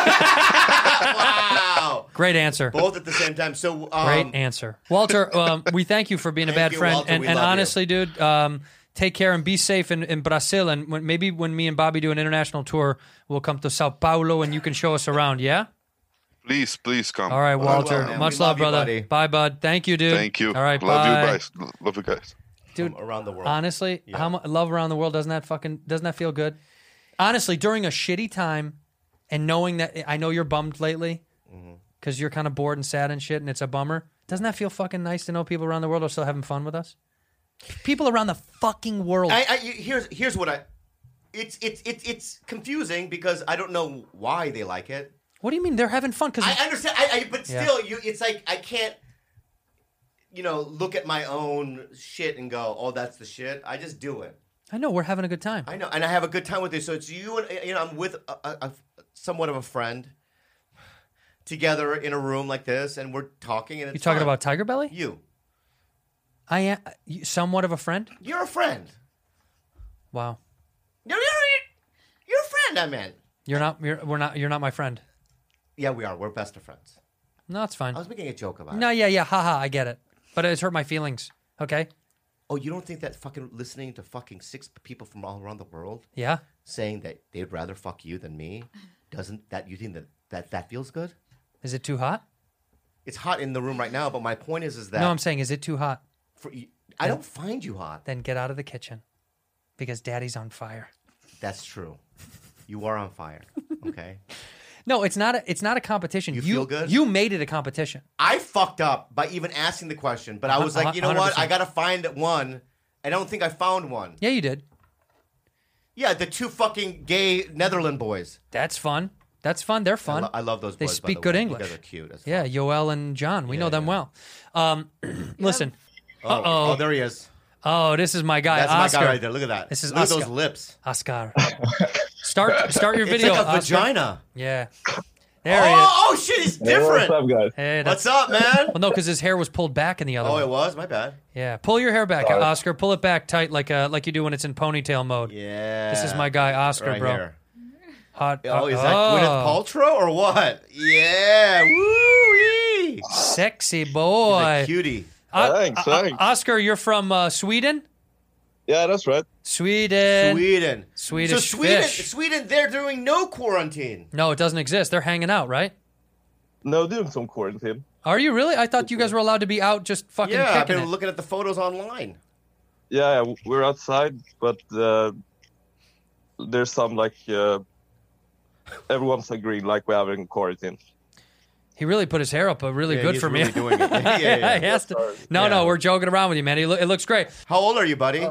Wow. Great answer. Both at the same time. So great answer. Walter, we thank you for being a bad you, friend. Walter. And We love you. honestly, dude, take care and be safe in Brazil. And maybe when me and Bobby do an international tour, we'll come to Sao Paulo and you can show us around, yeah? Please come. All right, Walter. man. Much We love, love you, brother. buddy. Bye, bud. Thank you, dude. Thank you. All right, Love bye. you guys. Love you guys. Dude, From around the world. honestly, Yeah. how much love around the world doesn't that feel good? Honestly, during a shitty time and knowing that I know you're bummed lately because you're kind of bored and sad and shit and it's a bummer, doesn't that feel fucking nice to know people around the world are still having fun with us? People around the fucking world. Here's what it's confusing because I don't know why they like it. What do you mean they're having fun? Because I understand, but Yeah. still, it's like I can't, look at my own shit and go, "Oh, that's the shit." I just do it. I know we're having a good time. I know, and I have a good time with it. So it's you and I'm with a somewhat of a friend together in a room like this, and we're talking. And it's You talking fun. about Tiger Belly? You? I am somewhat of a friend. You're a friend. Wow. You're a friend. I meant. You're not my friend. Yeah, we are. We're best of friends. No, it's fine. I was making a joke about it. No, yeah, haha, I get it. But it's hurt my feelings. Okay. Oh, you don't think that fucking listening to fucking 6 people from all around the world Yeah. saying that they'd rather fuck you than me, doesn't that you think that feels good? Is it too hot? It's hot in the room right now, but my point is that No, I'm saying, is it too hot? I don't find you hot. Then get out of the kitchen because Daddy's on fire. That's true. You are on fire. Okay. No, it's not a competition. You feel good? You made it a competition. I fucked up by even asking the question, but I was like, you know what? 100%. I gotta find one. I don't think I found one. Yeah, you did. Yeah, the 2 fucking gay Netherlands boys. That's fun. That's fun. They're fun. I love those boys. They by speak the good way. English. You guys are cute. That's Yeah, Yoel and John. We know them well. Listen. Oh, there he is. Oh, this is my guy, That's Oscar. my guy right there. Look at that. This is Look Oscar. at those lips. Oscar. Start your video. It's like a Oscar. vagina. Yeah. There he is. Oh shit, he's different. What's up, guys? Hey, What's up, man? Well, no, because his hair was pulled back in the other Oh, one. it was? My bad. Yeah, pull your hair back, Sorry. Oscar. Pull it back tight, like you do when it's in ponytail mode. Yeah. This is my guy, Oscar, right bro. Here. Hot. Oh, is that Gwyneth Paltrow or what? Yeah. Woo-wee. Sexy boy. He's a cutie. Thanks. Oscar, you're from Sweden? Yeah, that's right. Sweden. So Swedish fish. Sweden, they're doing no quarantine. No, it doesn't exist. They're hanging out, right? No, doing some quarantine. Are you really? I thought you guys were allowed to be out just fucking Yeah, I've kicking been it. looking at the photos online. Yeah, we're outside, but there's some everyone's agreeing like we're having quarantine. He really put his hair up, really Yeah, good he's for really me. doing it. Yeah. He has to. No, we're joking around with you, man. It looks great. How old are you, buddy?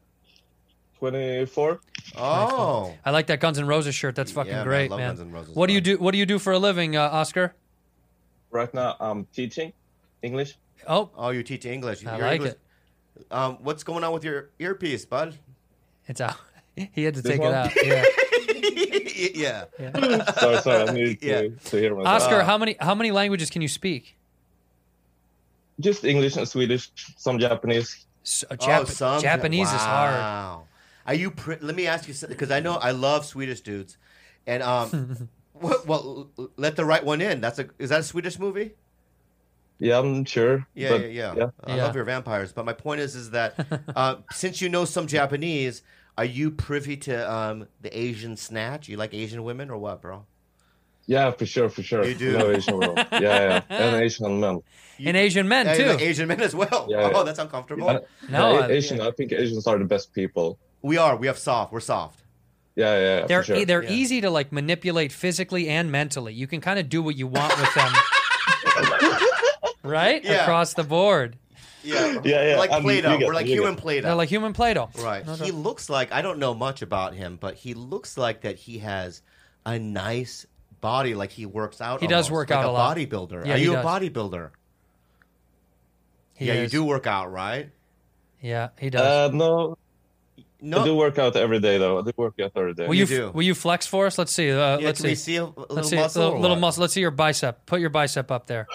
24. Oh. I like that Guns N' Roses shirt. That's fucking Yeah, man, I great, love man. Guns N' Roses, What do you do? What do you do for a living, Oscar? Right now, I'm teaching English. Oh, you teach English. I You're like English. What's going on with your earpiece, bud? It's out. He had to This take one? it out. Yeah. Yeah. Sorry, I need to hear myself. Oscar, how many languages can you speak? Just English and Swedish, some Japanese. Japanese is hard. Wow. Are you? Let me ask you something because I know I love Swedish dudes, and well, Let the Right One In. Is that a Swedish movie? Yeah, I'm sure. Yeah, but, yeah. I love your vampires, but my point is that since you know some Japanese, are you privy to the Asian snatch? You like Asian women or what, bro? Yeah, for sure. You do? No Asian women. Yeah, and Asian men. And Asian men you too. like Asian men as well. Yeah, Oh, yeah. that's uncomfortable. I think Asians are the best people. We are. We're soft. Yeah, They're for sure. they're easy to like manipulate physically and mentally. You can kind of do what you want with them, right? Yeah. Across the board. Yeah. Yeah. Like Play-Doh. We're like human They're Play-Doh. like human Play-Doh. Right. He looks like, I don't know much about him, but he looks like that he has a nice body, like he works out. He does almost, work like out a lot. bodybuilder. Yeah, Are he you does. a bodybuilder? He Yeah, is. you do work out, right? Yeah, he does. No, No. I do work out every day, though. I do work out every day. Will you flex for us? Let's see. Let's can we see. see a little Let's see muscle or little what? muscle. Let's see your bicep. Put your bicep up there.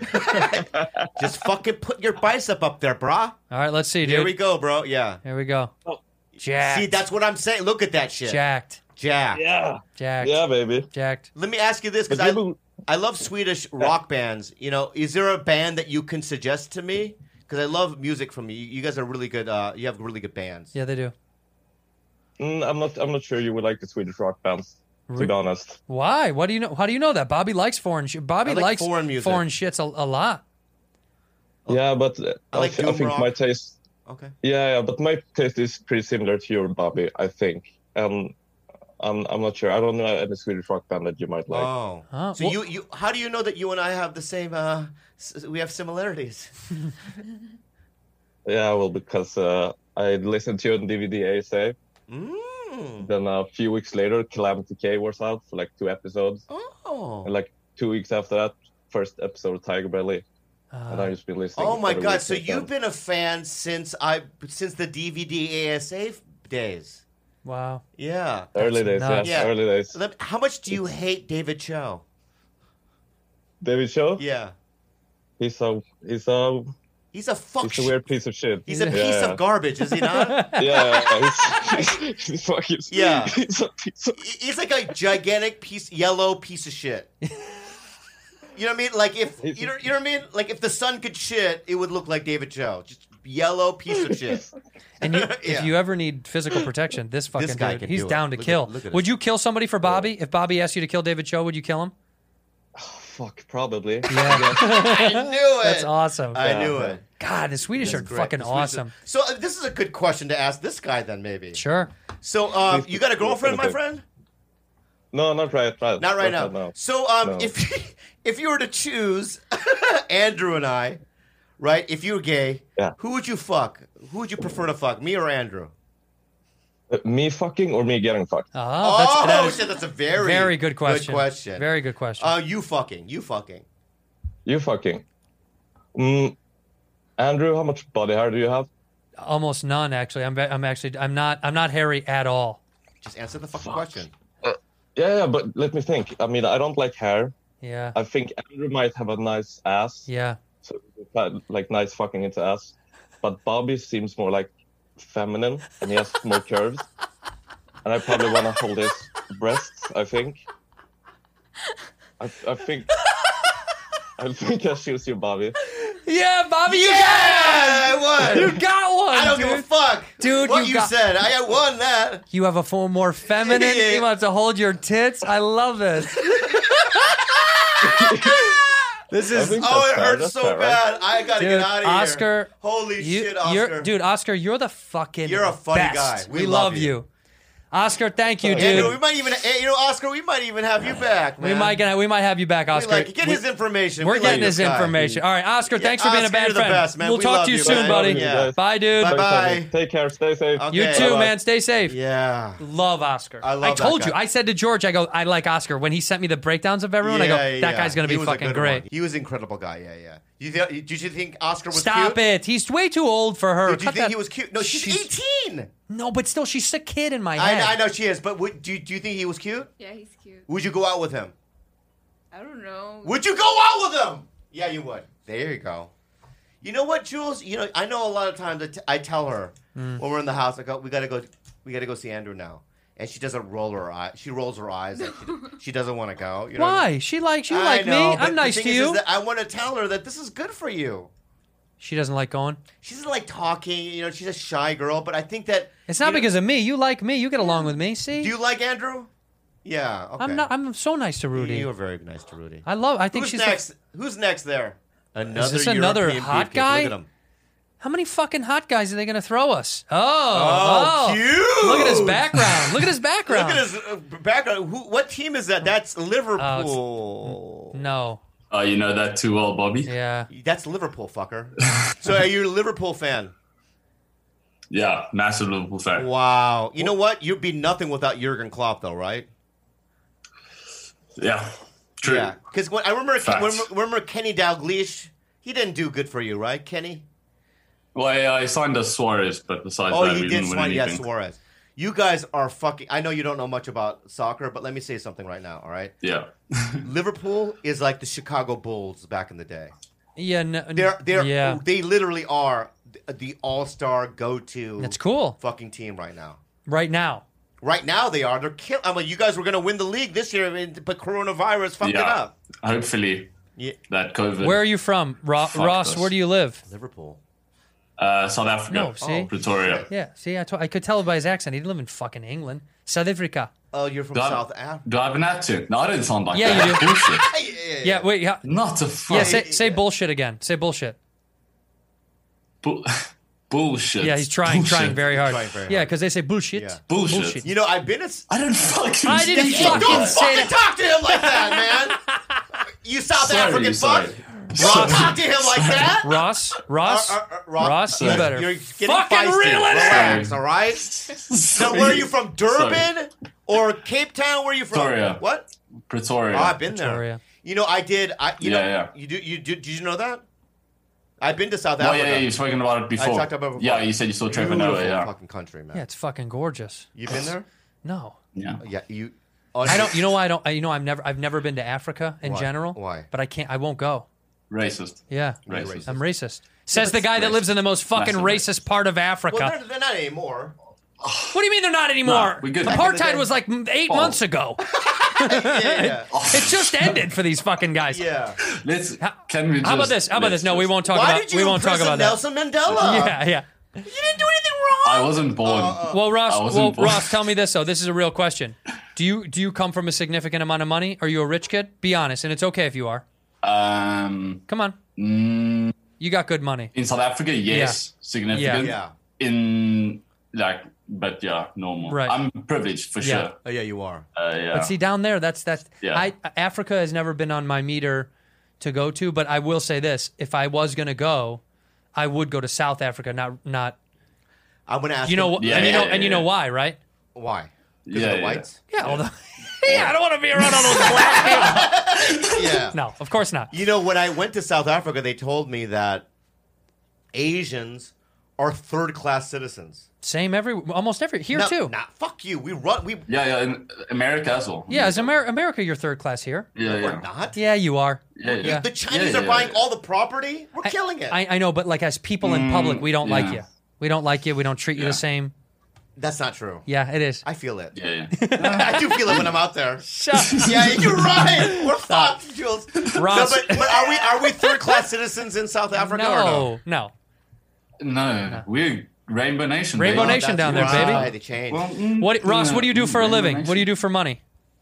Just fucking put your bicep up there, brah. All right, let's see, dude. Here we go, bro. Yeah. Here we go. Jacked. See, that's what I'm saying. Look at that shit. Jacked. Jacked. Yeah. Jacked. Yeah, baby. Jacked. Let me ask you this, because I love Swedish rock bands. You know, is there a band that you can suggest to me? Because I love music from you. You guys are really good. You have really good bands. Yeah, they do. I'm not sure you would like the Swedish rock bands, to be honest. Why? What do you know? How do you know that? Bobby likes foreign shit. Bobby I like likes foreign music. foreign shits a lot. Yeah, but I like I doom think rock. my taste. Okay. Yeah, but my taste is pretty similar to your, Bobby. I think. I'm not sure. I don't know any Swedish rock band that you might like. Oh. So you how do you know that you and I have the same? We have similarities. Yeah, well, because I listened to you on DVD ASA. Then a few weeks later, Calamity K was out for like 2 episodes. Oh. And like 2 weeks after that, first episode of Tiger Belly. And I just been listening. Oh my every God! week So since you've then. been a fan since the DVD ASA days. Wow. Yeah. Early days, yeah. Early days. How much do you hate David Cho? David Cho? Yeah. He's a He's a weird piece of shit. He's a piece of garbage, is he not? Yeah, he's fucking. Yeah. He's a piece of. He's like a gigantic yellow piece of shit. You know what I mean? Like if you know what I mean? Like if the sun could shit, it would look like David Cho. Just yellow piece of shit. And you, Yeah. if you ever need physical protection, this fucking guy dude, can he's do it. down to Look at- kill. look at Would you kill somebody for Bobby? If Bobby asked you to kill David Cho, would you kill him? Fuck, probably. Yeah. I knew it. That's awesome. I knew it. God, the Swedish That's are great. fucking The Swedish awesome. So this is a good question to ask this guy then, maybe. Sure. So you got a girlfriend, my friend? No, not right. Not right now. No. So No. if you were to choose Andrew and I, right? If you were gay, who would you fuck? Who would you prefer to fuck, me or Andrew? Me fucking or me getting fucked? Shit, that's a very good question. question. Very good question. You fucking. You fucking. Andrew, how much body hair do you have? Almost none, actually. I'm not hairy at all. Just answer the fucking question. Yeah, but let me think. I mean, I don't like hair. Yeah. I think Andrew might have a nice ass. Yeah. So like nice fucking into ass. But Bobby seems more like feminine and he has more curves. And I probably want to hold his breasts, I think. I think I choose you, Bobby. Yeah, Bobby, you Yeah, got one. I won. You got one. I don't dude. give a fuck. Dude, what you you got- said. I won that. You have a full more feminine. Yeah. You want to hold your tits. I love this. This is. Oh, it hurts so bad. I gotta Dude, get out of here. Oscar. Holy shit, you're- Oscar. Dude, Oscar, you're the fucking. You're a funny best. guy. We love you. Oscar, thank you, dude. Andrew, we might even, Oscar, we might even have you back, man. We might have you back, Oscar. Get his information. We're We getting like his this guy. information. All right, Oscar, Yeah, thanks for being a Oscar, bad you're the friend. best, man. We'll We talk love to you you, soon, man. buddy. Yeah. Bye, dude. Bye-bye. Take care. Stay safe. Okay. You too, Bye-bye. man. Stay safe. Yeah. Love Oscar. I love that told guy. you. I said to George, I go, I like Oscar. When he sent me the breakdowns of everyone, I go, that guy's going to He be was a fucking good great. one. He was an incredible guy. Yeah. Did you think Oscar was Stop cute? it. He's way too old for her. Did you think he was cute? No, she's 18. No, but still, she's a kid in my head. I know she is, but do you think he was cute? Yeah, he's cute. Would you go out with him? I don't know. Would you go out with him? Yeah, you would. There you go. You know what, Jules? You know, I know a lot of times I tell her when we're in the house, I go, we gotta go see Andrew now, and she doesn't roll her eye. She rolls her eyes. Like she doesn't want to go. You know what I mean? Why? She likes you I like know, me. but I'm the nice thing to is you. that I want to tell her that this is good for you. She doesn't like going. She doesn't like talking. You know, she's a shy girl. But I think that It's not because of me. You like me. You get along with me. See? Do you like Andrew? Yeah. Okay. I'm so nice to Rudy. You are very nice to Rudy. I think Who's she's next. Who's next there? Another Is this another European hot beefcake. guy? Look at him. How many fucking hot guys are they going to throw us? Oh, cute. Look at his background. Look at his background. Look at his background. What team is that? That's Liverpool. No. Oh, you know that too well, Bobby? Yeah. That's Liverpool, fucker. So are you a Liverpool fan? Yeah, massive Liverpool fan. Wow. You know what? You'd be nothing without Jurgen Klopp, though, right? Yeah, true. Yeah. Because I remember, Facts. remember Kenny Dalglish? He didn't do good for you, right, Kenny? Well, I signed as Suarez, but besides Oh, that, you we did didn't win sign, yeah, anything. Suarez. You guys are fucking. I know you don't know much about soccer, but let me say something right now. All right. Yeah. Liverpool is like the Chicago Bulls back in the day. Yeah, no, They're they literally are the all-star go-to. That's cool. Fucking team right now. Right now. Right now they are. They're killing. I mean, you guys were going to win the league this year, but coronavirus fucked it up. Hopefully, that COVID. Where are you from, Ross? us. Where do you live? Liverpool. South Africa. No, see? Pretoria. Yeah, see, I could tell by his accent. He didn't live in fucking England. South Africa. Oh, you're from Do I- South Africa. Do I have an accent? No, I didn't sound like Yeah, that. you do. Bullshit. Yeah, wait. Yeah, Not a yeah fuck. say bullshit again. Say bullshit. Bullshit. Yeah, he's trying very hard. Trying very Yeah, hard. because they say bullshit. Yeah. Bullshit. You know, I've been at. I didn't fucking. I didn't say fucking Don't say fucking that. talk to him like that, man. You South Sorry, African sorry. fuck. Don't talk to him like that. Ross, you better You're getting fucking feisty. reel it in. Relax, all right? Now, where are you from? Durban or Cape Town? Where are you from? Pretoria. What? Pretoria. Oh, I've been there. Pretoria. You know, I did. You know, Yeah. Did you know that? I've been to South Oh, Africa. yeah, you've spoken about it before. I talked about it before. Yeah, you said you saw Trevor Beautiful Noah, yeah. fucking country, man. Yeah, it's fucking gorgeous. You been there? No. Yeah. Yeah, you. I don't. You know why I don't? You know, I've never been to Africa in Why? general. Why? But I won't go. Racist. Yeah. Racist. I'm racist. Says the guy that lives in the most fucking Massive racist part of Africa. Well, they're not anymore. What do you mean they're not anymore? Nah, we good. Back in the Apartheid day. was like 8 months ago. Yeah. It just ended for these fucking guys. Yeah. Can we just, How about this? How about this? No, we won't talk Why about. did you We won't talk imprison about that. Nelson Mandela? Yeah, yeah. You didn't do anything wrong. I wasn't born. Well, Ross. I wasn't born. Ross, tell me this though. This is a real question. Do you come from a significant amount of money? Are you a rich kid? Be honest, and it's okay if you are. Come on. You got good money. In South Africa, yes. Significant. Yeah. In, like, but yeah, normal. Right. I'm privileged for Yeah. sure. Oh, yeah, you are. Yeah. But see, down there, that's Yeah. Africa has never been on my meter to go to. But I will say this: if I was going to go, I would go to South Africa, not. I'm gonna ask You know, him- and you know why, right? Why? Because Yeah, of the yeah. whites? Yeah, although, yeah, I don't want to be around all those black people. Yeah. No, of course not. You know, when I went to South Africa, they told me that Asians are third-class citizens. Same almost every here No, too. Nah, fuck you. We Yeah, in America as well. Yeah, as America, you're third class here. Yeah, we're yeah. not. Yeah, you are. Yeah. The Chinese are buying all the property. We're killing it. I know, but like as people in public, we don't like yeah. you. We don't like you. We don't treat you Yeah. the same. That's not true. Yeah, it is. I feel it. Yeah, yeah. I do feel it when I'm out there. Shut. Yeah, you're right. We're fucked, Jules. Ross. No, but are we third-class citizens in South Africa or no? No. No, we're Rainbow Nation. Rainbow baby. Nation down there, Right, baby. they changed. Well, What, Ross? What do you do for a Rainbow living? Nation. What do you do for money?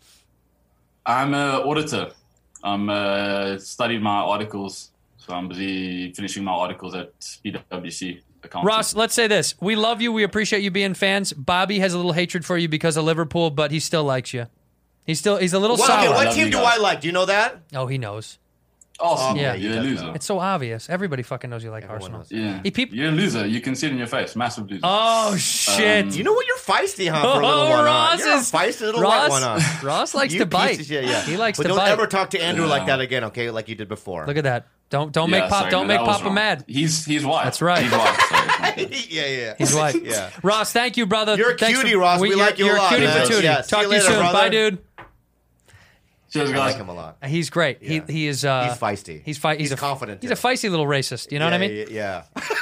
I'm an auditor. I'm studied my articles, so I'm busy finishing my articles at PwC. Accounting. Ross, let's say this: we love you. We appreciate you being fans. Bobby has a little hatred for you because of Liverpool, but he still likes you. He's a little Well, sour. okay, what love team you do guys. I like? Do you know that? Oh, he knows. Awesome. Yeah. You're a loser. It's so obvious. Everybody fucking knows you like Arsenal. knows. Yeah. He You're a loser. You can see it in your face. Massive loser. Oh shit! You know what? You're feisty, huh? For a little one, Ross huh? You're a is feisty little Ross. white one, huh? Ross likes You to piece bite. of shit, yeah. He likes but to don't bite. ever talk to Andrew like Yeah. that again, okay? Like you did before. Look at that. Don't Yeah, make Pop. sorry, Don't no, make that was Papa wrong. mad. He's white. That's right. He's white. So yeah. He's white. Yeah. Ross, thank you, brother. You're a Thanks cutie, Ross. We like you a you're lot, You're a man. cutie patootie. Yeah, see Talk you to you later, soon. brother. Bye, dude. Cheers, I guys. like him a lot. He's great. Yeah. He is. He's feisty. He's He's confident, He's a too. feisty little racist. You know what I mean? Yeah.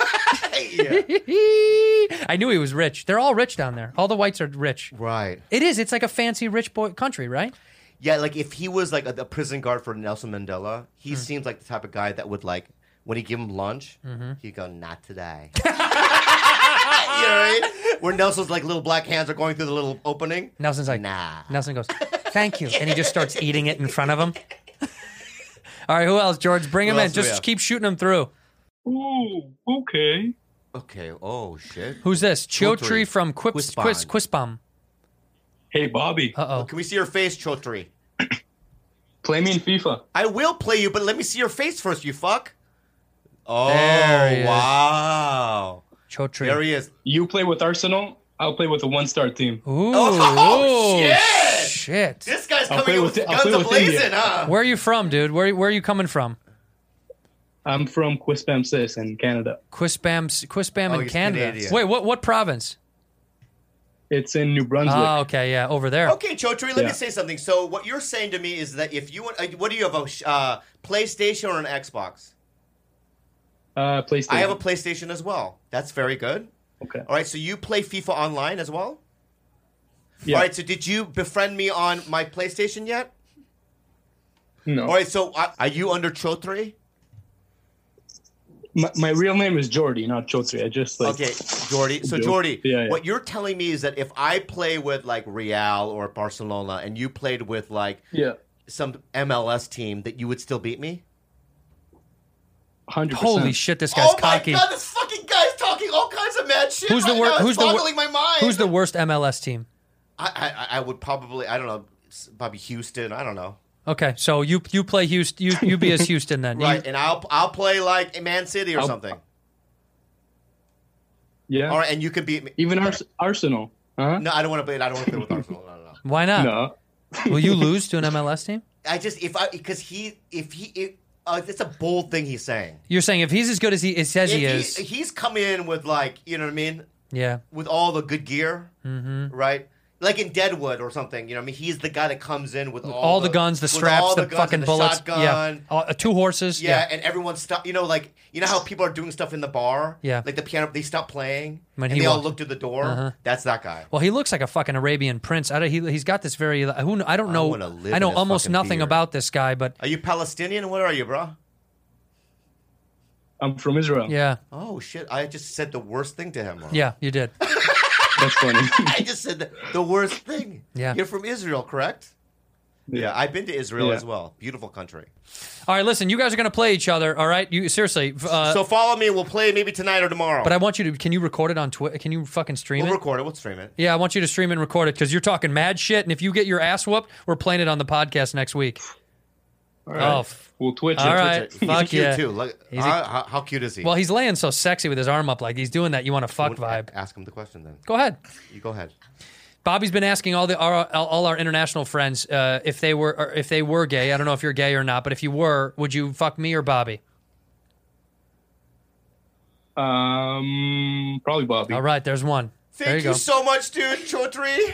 I knew he was rich. They're all rich down there. All the whites are rich. Right. It is. It's like a fancy rich boy country, right? Yeah, like if he was like a prison guard for Nelson Mandela, he Hmm. seems like the type of guy that would like, when he give him lunch, Mm-hmm. he'd go, not today. You know what I mean? Where Nelson's like little black hands are going through the little opening. Nelson's like, nah. Nelson goes, thank you. And he just starts eating it in front of him. All right, who else, George? Bring him Who in. else do we Just have? keep shooting him through. Ooh, okay. Okay, oh shit. Who's this? Chotri. Chotri from Quispam. Hey, Bobby. Uh-oh. Can we see your face, Chotri? Play me in FIFA. I will play you, but let me see your face first, you fuck. Oh, There he is. wow. Chotri. There he is. You play with Arsenal. I'll play with a one-star team. Ooh. Oh, shit. Shit. This guy's I'll coming play in with- with I'll guns play with a-blazing, India. huh? Where are you from, dude? Where are you coming from? I'm from Quispamsis in Canada. Quispam Oh, in he's Canada. Canadian. Wait, what province? It's in New Brunswick. Oh, okay, yeah, over there. Okay, Chotri, let me Yeah. say something. So what you're saying to me is that if you want, what do you have, a PlayStation or an Xbox? PlayStation. I have a PlayStation as well. That's very good. Okay. All right, so you play FIFA Online as well? Yeah. All right, so did you befriend me on my PlayStation yet? No. All right, so are you under Chotri? My real name is Jordy, not Chotri. I just like. Okay, Jordy. So joke. Jordy, Yeah. what you're telling me is that if I play with like Real or Barcelona and you played with like some MLS team, that you would still beat me? 100%. Holy shit, this guy's cocky. Oh my god, this fucking guy's talking all kinds of mad shit. Who's the right worst? now. Who's It's the boggling my mind. Who's the worst MLS team? I would probably, I don't know, probably Houston. I don't know. Okay, so you play Houston. You be as Houston then. Right, You- and I'll play like Man City or something. Yeah. All right, and you could beat me. Even Arsenal. Huh? No, I don't want to play. I don't want to play with Arsenal. No. Why not? No. Will you lose to an MLS team? I just because it's a bold thing he's saying. You're saying if he's as good as he says he is. He's come in with like, you know what I mean? Yeah. With all the good gear, Mm-hmm. right? Like in Deadwood or something, you know what I mean? He's the guy that comes in with All the guns, the with straps, all the guns fucking and the bullets. shotgun. Yeah. 2 horses. Yeah, and everyone stop. You know, like how people are doing stuff in the bar. Yeah. Like the piano, they stop playing When and he they all walks- look to the door. Uh-huh. That's that guy. Well, he looks like a fucking Arabian prince. He's got this very. I don't know. wanna live I know in his almost fucking nothing beard. about this guy, but Are you Palestinian? What are you, bro? I'm from Israel. yeah, Oh shit! I just said the worst thing to him. Bro. yeah, you did. That's funny. I just said the worst thing. Yeah. You're from Israel, correct? Yeah, I've been to Israel as well. Beautiful country. All right, listen, you guys are going to play each other. All right, you seriously. So follow me. We'll play maybe tonight or tomorrow. But I want you to. Can you record it on Twitter? Can you fucking stream We'll it? record it. We'll stream it. Yeah, I want you to stream and record it because you're talking mad shit. And if you get your ass whooped, we're playing it on the podcast next week. All right. Oh, We'll Twitch it. all right. He's Fuck cute yeah. too. Look, He's how cute is he? Well, he's laying so sexy with his arm up, like he's doing that. You want to fuck vibe? Ask him the question then. Go ahead. You go ahead. Bobby's been asking all our international friends if they were gay. I don't know if you're gay or not, but if you were, would you fuck me or Bobby? Probably Bobby. All right, there's one. there Thank you you go. so much, dude. Chotri.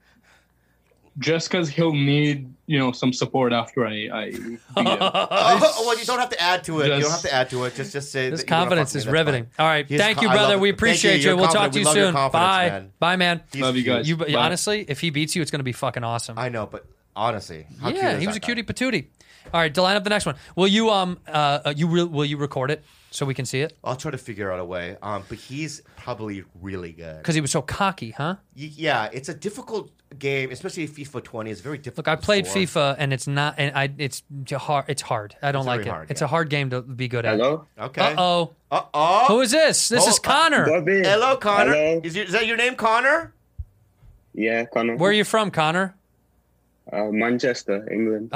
Just because he'll need, some support after I beat him. Well, you don't have to add to it. You don't Just- have to add to it. Just say This that you wanna confidence fuck me. is That's riveting. fine. All right, He's thank you, I love brother. it. We Thank appreciate You're you. We'll talk confident. to you We love your soon. confidence, Bye, man. bye, man. He's Love you cute. guys. You, Bye. honestly, if he beats you, it's going to be fucking awesome. I know, but honestly, how cute Yeah, is he was that a guy? cutie patootie. All right, to line up the next one. Will you will you record it so we can see it? I'll try to figure out a way. But he's probably really good. Because he was so cocky, huh? Yeah, it's a difficult game, especially FIFA 20. It's very difficult. Look, I played to score. FIFA and it's not, and it's hard. It's hard. I don't It's like very it. hard, It's yeah. a hard game to be good at. Hello? Okay. Uh-oh. Uh-oh. Who is this? This is Connor. Bobby. Hello, Connor. Hello. Is that your name, Connor? Yeah, Connor. Where are you from, Connor? Manchester, England.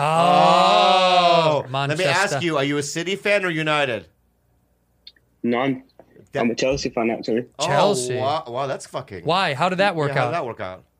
Oh, Let Manchester. me ask you, are you a City fan or United? None. I'm a Chelsea fan, actually. Chelsea. Oh, wow, that's fucking... Why? How did that work How out? did that work out?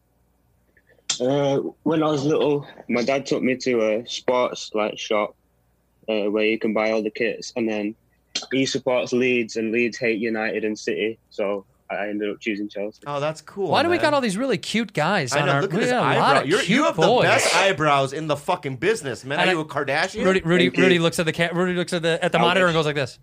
When I was little, my dad took me to a sports shop where you can buy all the kits, and then he supports Leeds, and Leeds hate United and City, so I ended up choosing Chelsea. Oh, that's cool. Why do we man. got all these really cute guys I on know, our? look at we his got a eyebrow. lot of cute You have boys. the best eyebrows in the fucking business, man. Are And you a Kardashian? Rudy looks at the Rudy looks at the monitor and goes like this.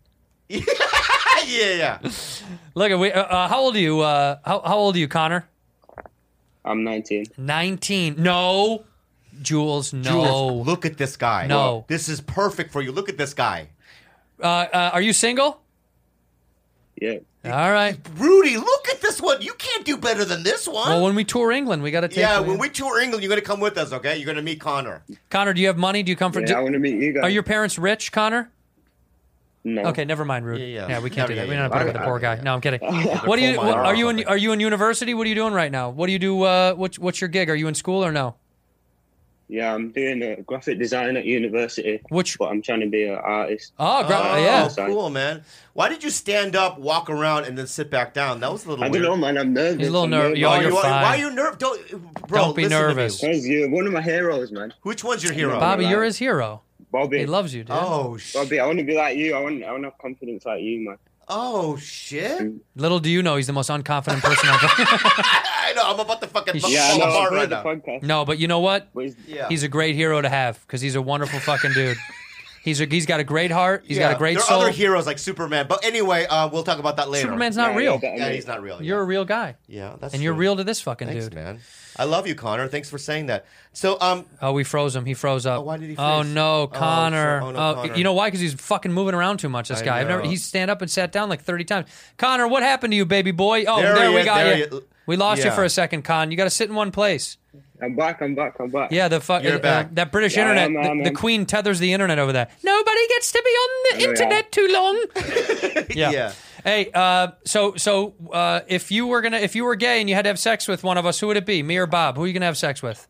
yeah. Look at we. How old are you? How old are you, Connor? I'm 19. 19. No, Jules. No. Jules, look at this guy. No. This is perfect for you. Look at this guy. Are you single? Yeah. All right. Rudy, look at this one. You can't do better than this one. Well, when we tour England, we got to take. Yeah, when we tour England, you're going to come with us, okay? You're going to meet Connor. Connor, do you have money? Do you come from? Yeah, I want to meet you guys. Are your parents rich, Connor? No. Okay, never mind, Rudy. Yeah. we can't do that. Yeah, We're yeah. not putting up with the poor guy. No, I'm kidding. They're What do you? coal miner Are or you in? something. Are you in university? What are you doing right now? What do you do? What's your gig? Are you in school or no? Yeah, I'm doing a graphic design at university. But I'm trying to be an artist. yeah. Cool, man. Why did you stand up, walk around, and then sit back down? That was a little I weird. don't know, man. I'm nervous. He's a little I'm nervous. Why You're fine. are you nervous? Don't be listen to me. nervous. Because you're one of my heroes, man. Which one's your hero? Bobby, you're his hero. Bobby. He loves you, dude. Oh, Bobby, I want to be like you. I want to have confidence like you, man. Oh, shit. Little do you know, he's the most unconfident person I've I know. I'm about to fucking fall apart right now. No, but you know what? Yeah. He's a great hero to have because he's a wonderful fucking dude. He's got a great heart. He's got a great there soul. are other heroes like Superman. But anyway, we'll talk about that later. Superman's not real. Yeah, he's not real. You're a real guy. Yeah, that's and you're true. real to this fucking Thanks, dude. man. I love you, Connor. Thanks for saying that. So, oh, we froze him. He froze up. Oh, why did he Oh freeze? no, Connor. Oh, no, Connor. You know why? Because he's fucking moving around too much. This I guy. know. He's stand up and sat down like 30 times. Connor, what happened to you, baby boy? Oh, There there he we is, got there you. he- We lost you Yeah. for a second, Con. You got to sit in one place. I'm back. Yeah, You're back. that British Yeah, internet. I am. The Queen tethers the internet over there. Nobody gets to be on the Yeah. internet too long. Yeah. Hey, so if you were gay and you had to have sex with one of us, who would it be? Me or Bob? Who are you gonna have sex with?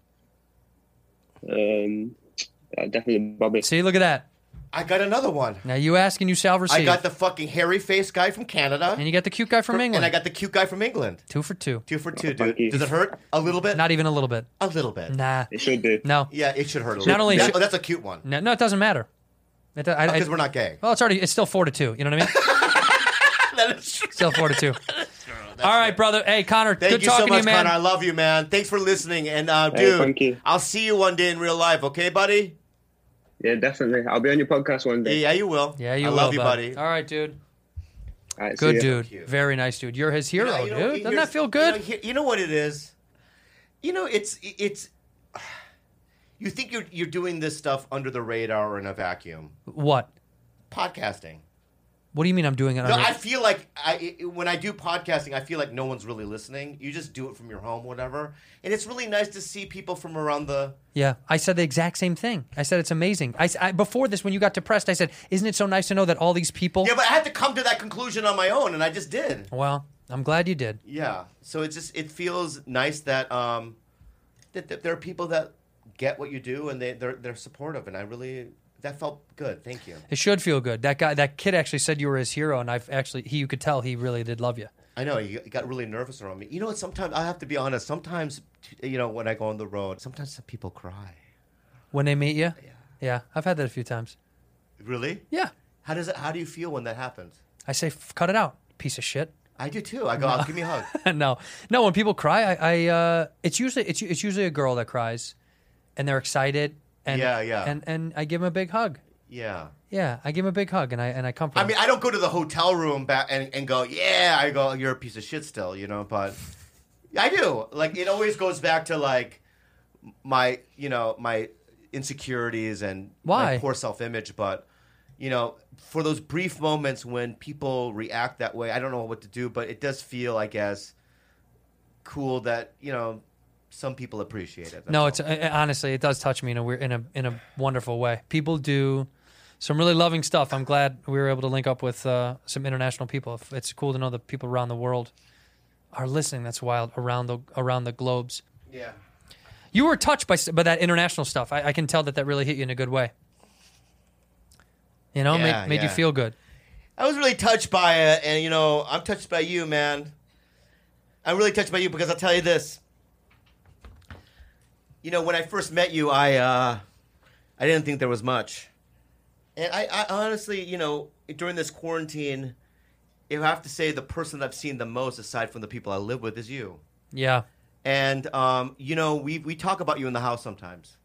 Definitely Bobby. See, look at that. I got another one. Now you ask and you shall receive. I got the fucking hairy face guy from Canada. And you got the cute guy from England. And I got the cute guy from England. 2 for 2. 2 for 2, dude. Does it hurt a little bit? Not even a little bit. A little bit. Nah. It should do. No. Yeah, it should hurt a little Not only bit. should- Oh, that's a cute one. No, it doesn't matter. Because we're not gay. Well, it's still 4 to 2. You know what I mean? That is true. Still 4 to 2. All right, brother. Hey, Connor. Thank good you so talking much, to you, man. Connor. I love you, man. Thanks for listening. And, Hey, dude, thank you. I'll see you one day in real life, okay, buddy? Yeah, definitely. I'll be on your podcast one day. Yeah, you will. Yeah, you I will, love you, bud. buddy. All right, dude. All right, Good see ya. dude. Very nice dude. You're his hero, You know, dude. Doesn't that feel good? You know what it is? You know, it's you think you're doing this stuff under the radar or in a vacuum. What? Podcasting. What do you mean I'm doing it? No, under- I feel like when I do podcasting, I feel like no one's really listening. You just do it from your home, whatever. And it's really nice to see people from around the... Yeah, I said the exact same thing. I said it's amazing. I before this, when you got depressed, I said, "Isn't it so nice to know that all these people?" Yeah, but I had to come to that conclusion on my own, and I just did. Well, I'm glad you did. Yeah. So it feels nice that that there are people that get what you do and they're supportive, and that felt good. Thank you. It should feel good. That kid actually said you were his hero, and you could tell he really did love you. I know, you got really nervous around me. You know what? Sometimes I have to be honest. Sometimes, when I go on the road, sometimes some people cry. When they meet you? Yeah, I've had that a few times. Really? Yeah. How do you feel when that happens? I say, cut it out, piece of shit. I do too. I go, give me a hug. No. When people cry, it's usually a girl that cries, and they're excited. And, Yeah. And I give them a big hug. Yeah. Yeah, I give him a big hug, and I comfort I him. mean, I don't go to the hotel room back and go, yeah. I go, you're a piece of shit still, but I do. Like, it always goes back to like my insecurities and Why? my poor self-image. But for those brief moments when people react that way, I don't know what to do. But it does feel, I guess, cool that some people appreciate it. No, it's honestly, it does touch me in a wonderful way. People do some really loving stuff. I'm glad we were able to link up with some international people. It's cool to know that people around the world are listening. That's wild around the globes. Yeah. You were touched by that international stuff. I can tell that really hit you in a good way. Made you feel good. I was really touched by it, and I'm touched by you, man. I'm really touched by you because I'll tell you this. When I first met you, I didn't think there was much. And I honestly, during this quarantine, if I have to say the person I've seen the most, aside from the people I live with, is you. Yeah. And, we talk about you in the house sometimes.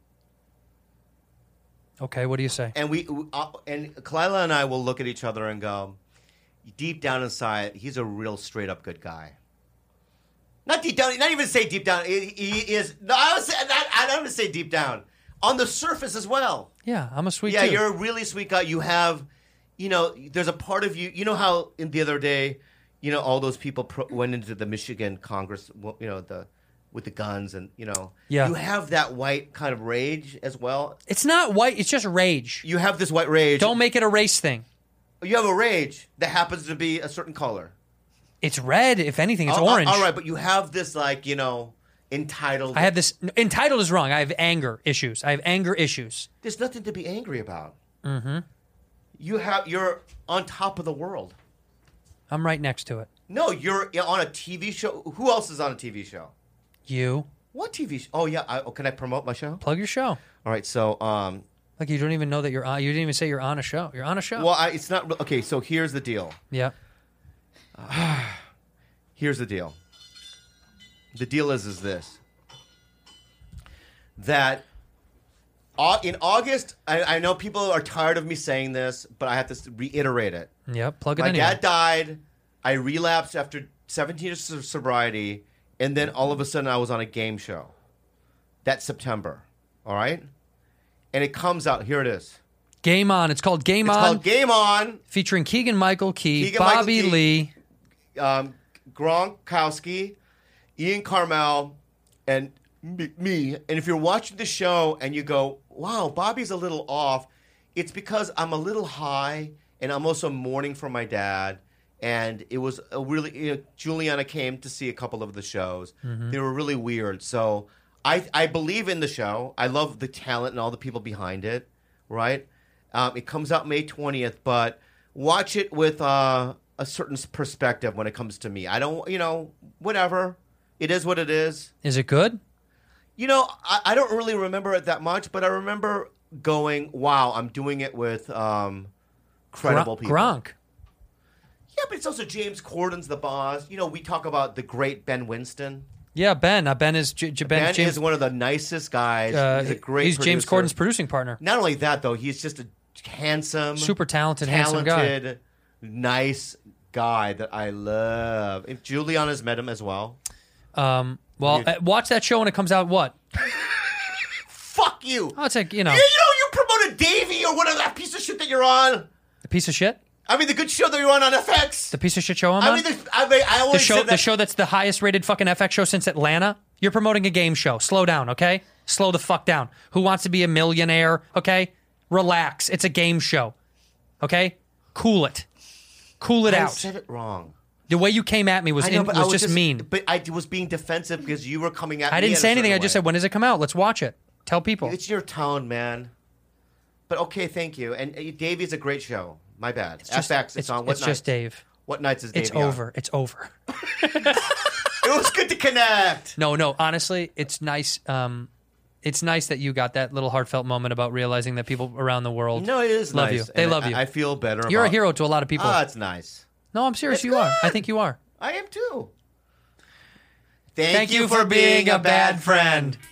Okay, what do you say? And and Kalila and I will look at each other and go, deep down inside, he's a real straight up good guy. Not deep down, not even say deep down. He is. No, I don't say deep down. On the surface as well. Yeah, I'm a sweet Yeah, dude. you're a really sweet guy. You have, there's a part of you. You know how in the other day, all those people went into the Michigan Congress, with the guns and, Yeah. You have that white kind of rage as well. It's not white. It's just rage. You have this white rage. Don't make it a race thing. You have a rage that happens to be a certain color. It's red. If anything, it's Oh, orange. All right, but you have this entitled. I have this. Entitled is wrong. I have anger issues. There's nothing to be angry about. Mm-hmm. You're on top of the world. I'm right next to it. No, you're on a TV show. Who else is on a TV show? You. What TV show? Oh, yeah. Can I promote my show? Plug your show. All right. So, Like you don't even know that you're on. You didn't even say you're on a show. You're on a show. Well, it's not okay. So here's the deal. Yeah. Here's the deal. The deal is this. That in August, I know people are tired of me saying this, but I have to reiterate it. Yep. Plug it My in. dad died. I relapsed after 17 years of sobriety, and then all of a sudden I was on a game show. That's September. All right? And it comes out. Here it is. Game On. It's called Game On. It's called Game On. Featuring Keegan-Michael Key, Keegan-Michael Bobby Key, Lee. Gronkowski, Ian Carmel, and me. And if you're watching the show and you go, wow, Bobby's a little off, it's because I'm a little high and I'm also mourning for my dad. And it was a really, Juliana came to see a couple of the shows. Mm-hmm. They were really weird. So I believe in the show. I love the talent and all the people behind it, right? It comes out May 20th, but watch it with a certain perspective when it comes to me. I don't, whatever. It is what it is. Is it good? I don't really remember it that much, but I remember going, wow, I'm doing it with credible people. Gronk. Yeah, but it's also James Corden's the boss. We talk about the great Ben Winston. Yeah, Ben. Ben is Ben James, is one of the nicest guys. He's a great He's James producer. Corden's producing partner. Not only that, though, he's just a handsome, super talented, handsome guy. Nice guy that I love. If Juliana's met him as well. Watch that show when it comes out. What? Fuck you. Oh, it's like, You promoted Davey or whatever that piece of shit that you're on. The piece of shit? I mean, the good show that you're on FX. The piece of shit show I'm on? I always said that. The show that's the highest rated fucking FX show since Atlanta? You're promoting a game show. Slow down, okay? Slow the fuck down. Who Wants to Be a Millionaire, okay? Relax. It's a game show, okay? Cool it. Cool it out. I said it wrong. The way you came at me was just mean. But I was being defensive because you were coming at me. I didn't say anything. I just said, when does it come out? Let's watch it. Tell people. It's your tone, man. But okay, thank you. And Davey's a great show. My bad. FX, it's on. What It's nights? just Dave. What nights is Davey It's on? over. It's over. It was good to connect. No. Honestly, it's nice. It's nice that you got that little heartfelt moment about realizing that people around the world No, it is love nice. you. They And love you. I feel better. You're a about- hero to a lot of people. Ah, it's nice. No, I'm serious. It's You are. I good. think you are. I am too. Thank you for being a bad friend.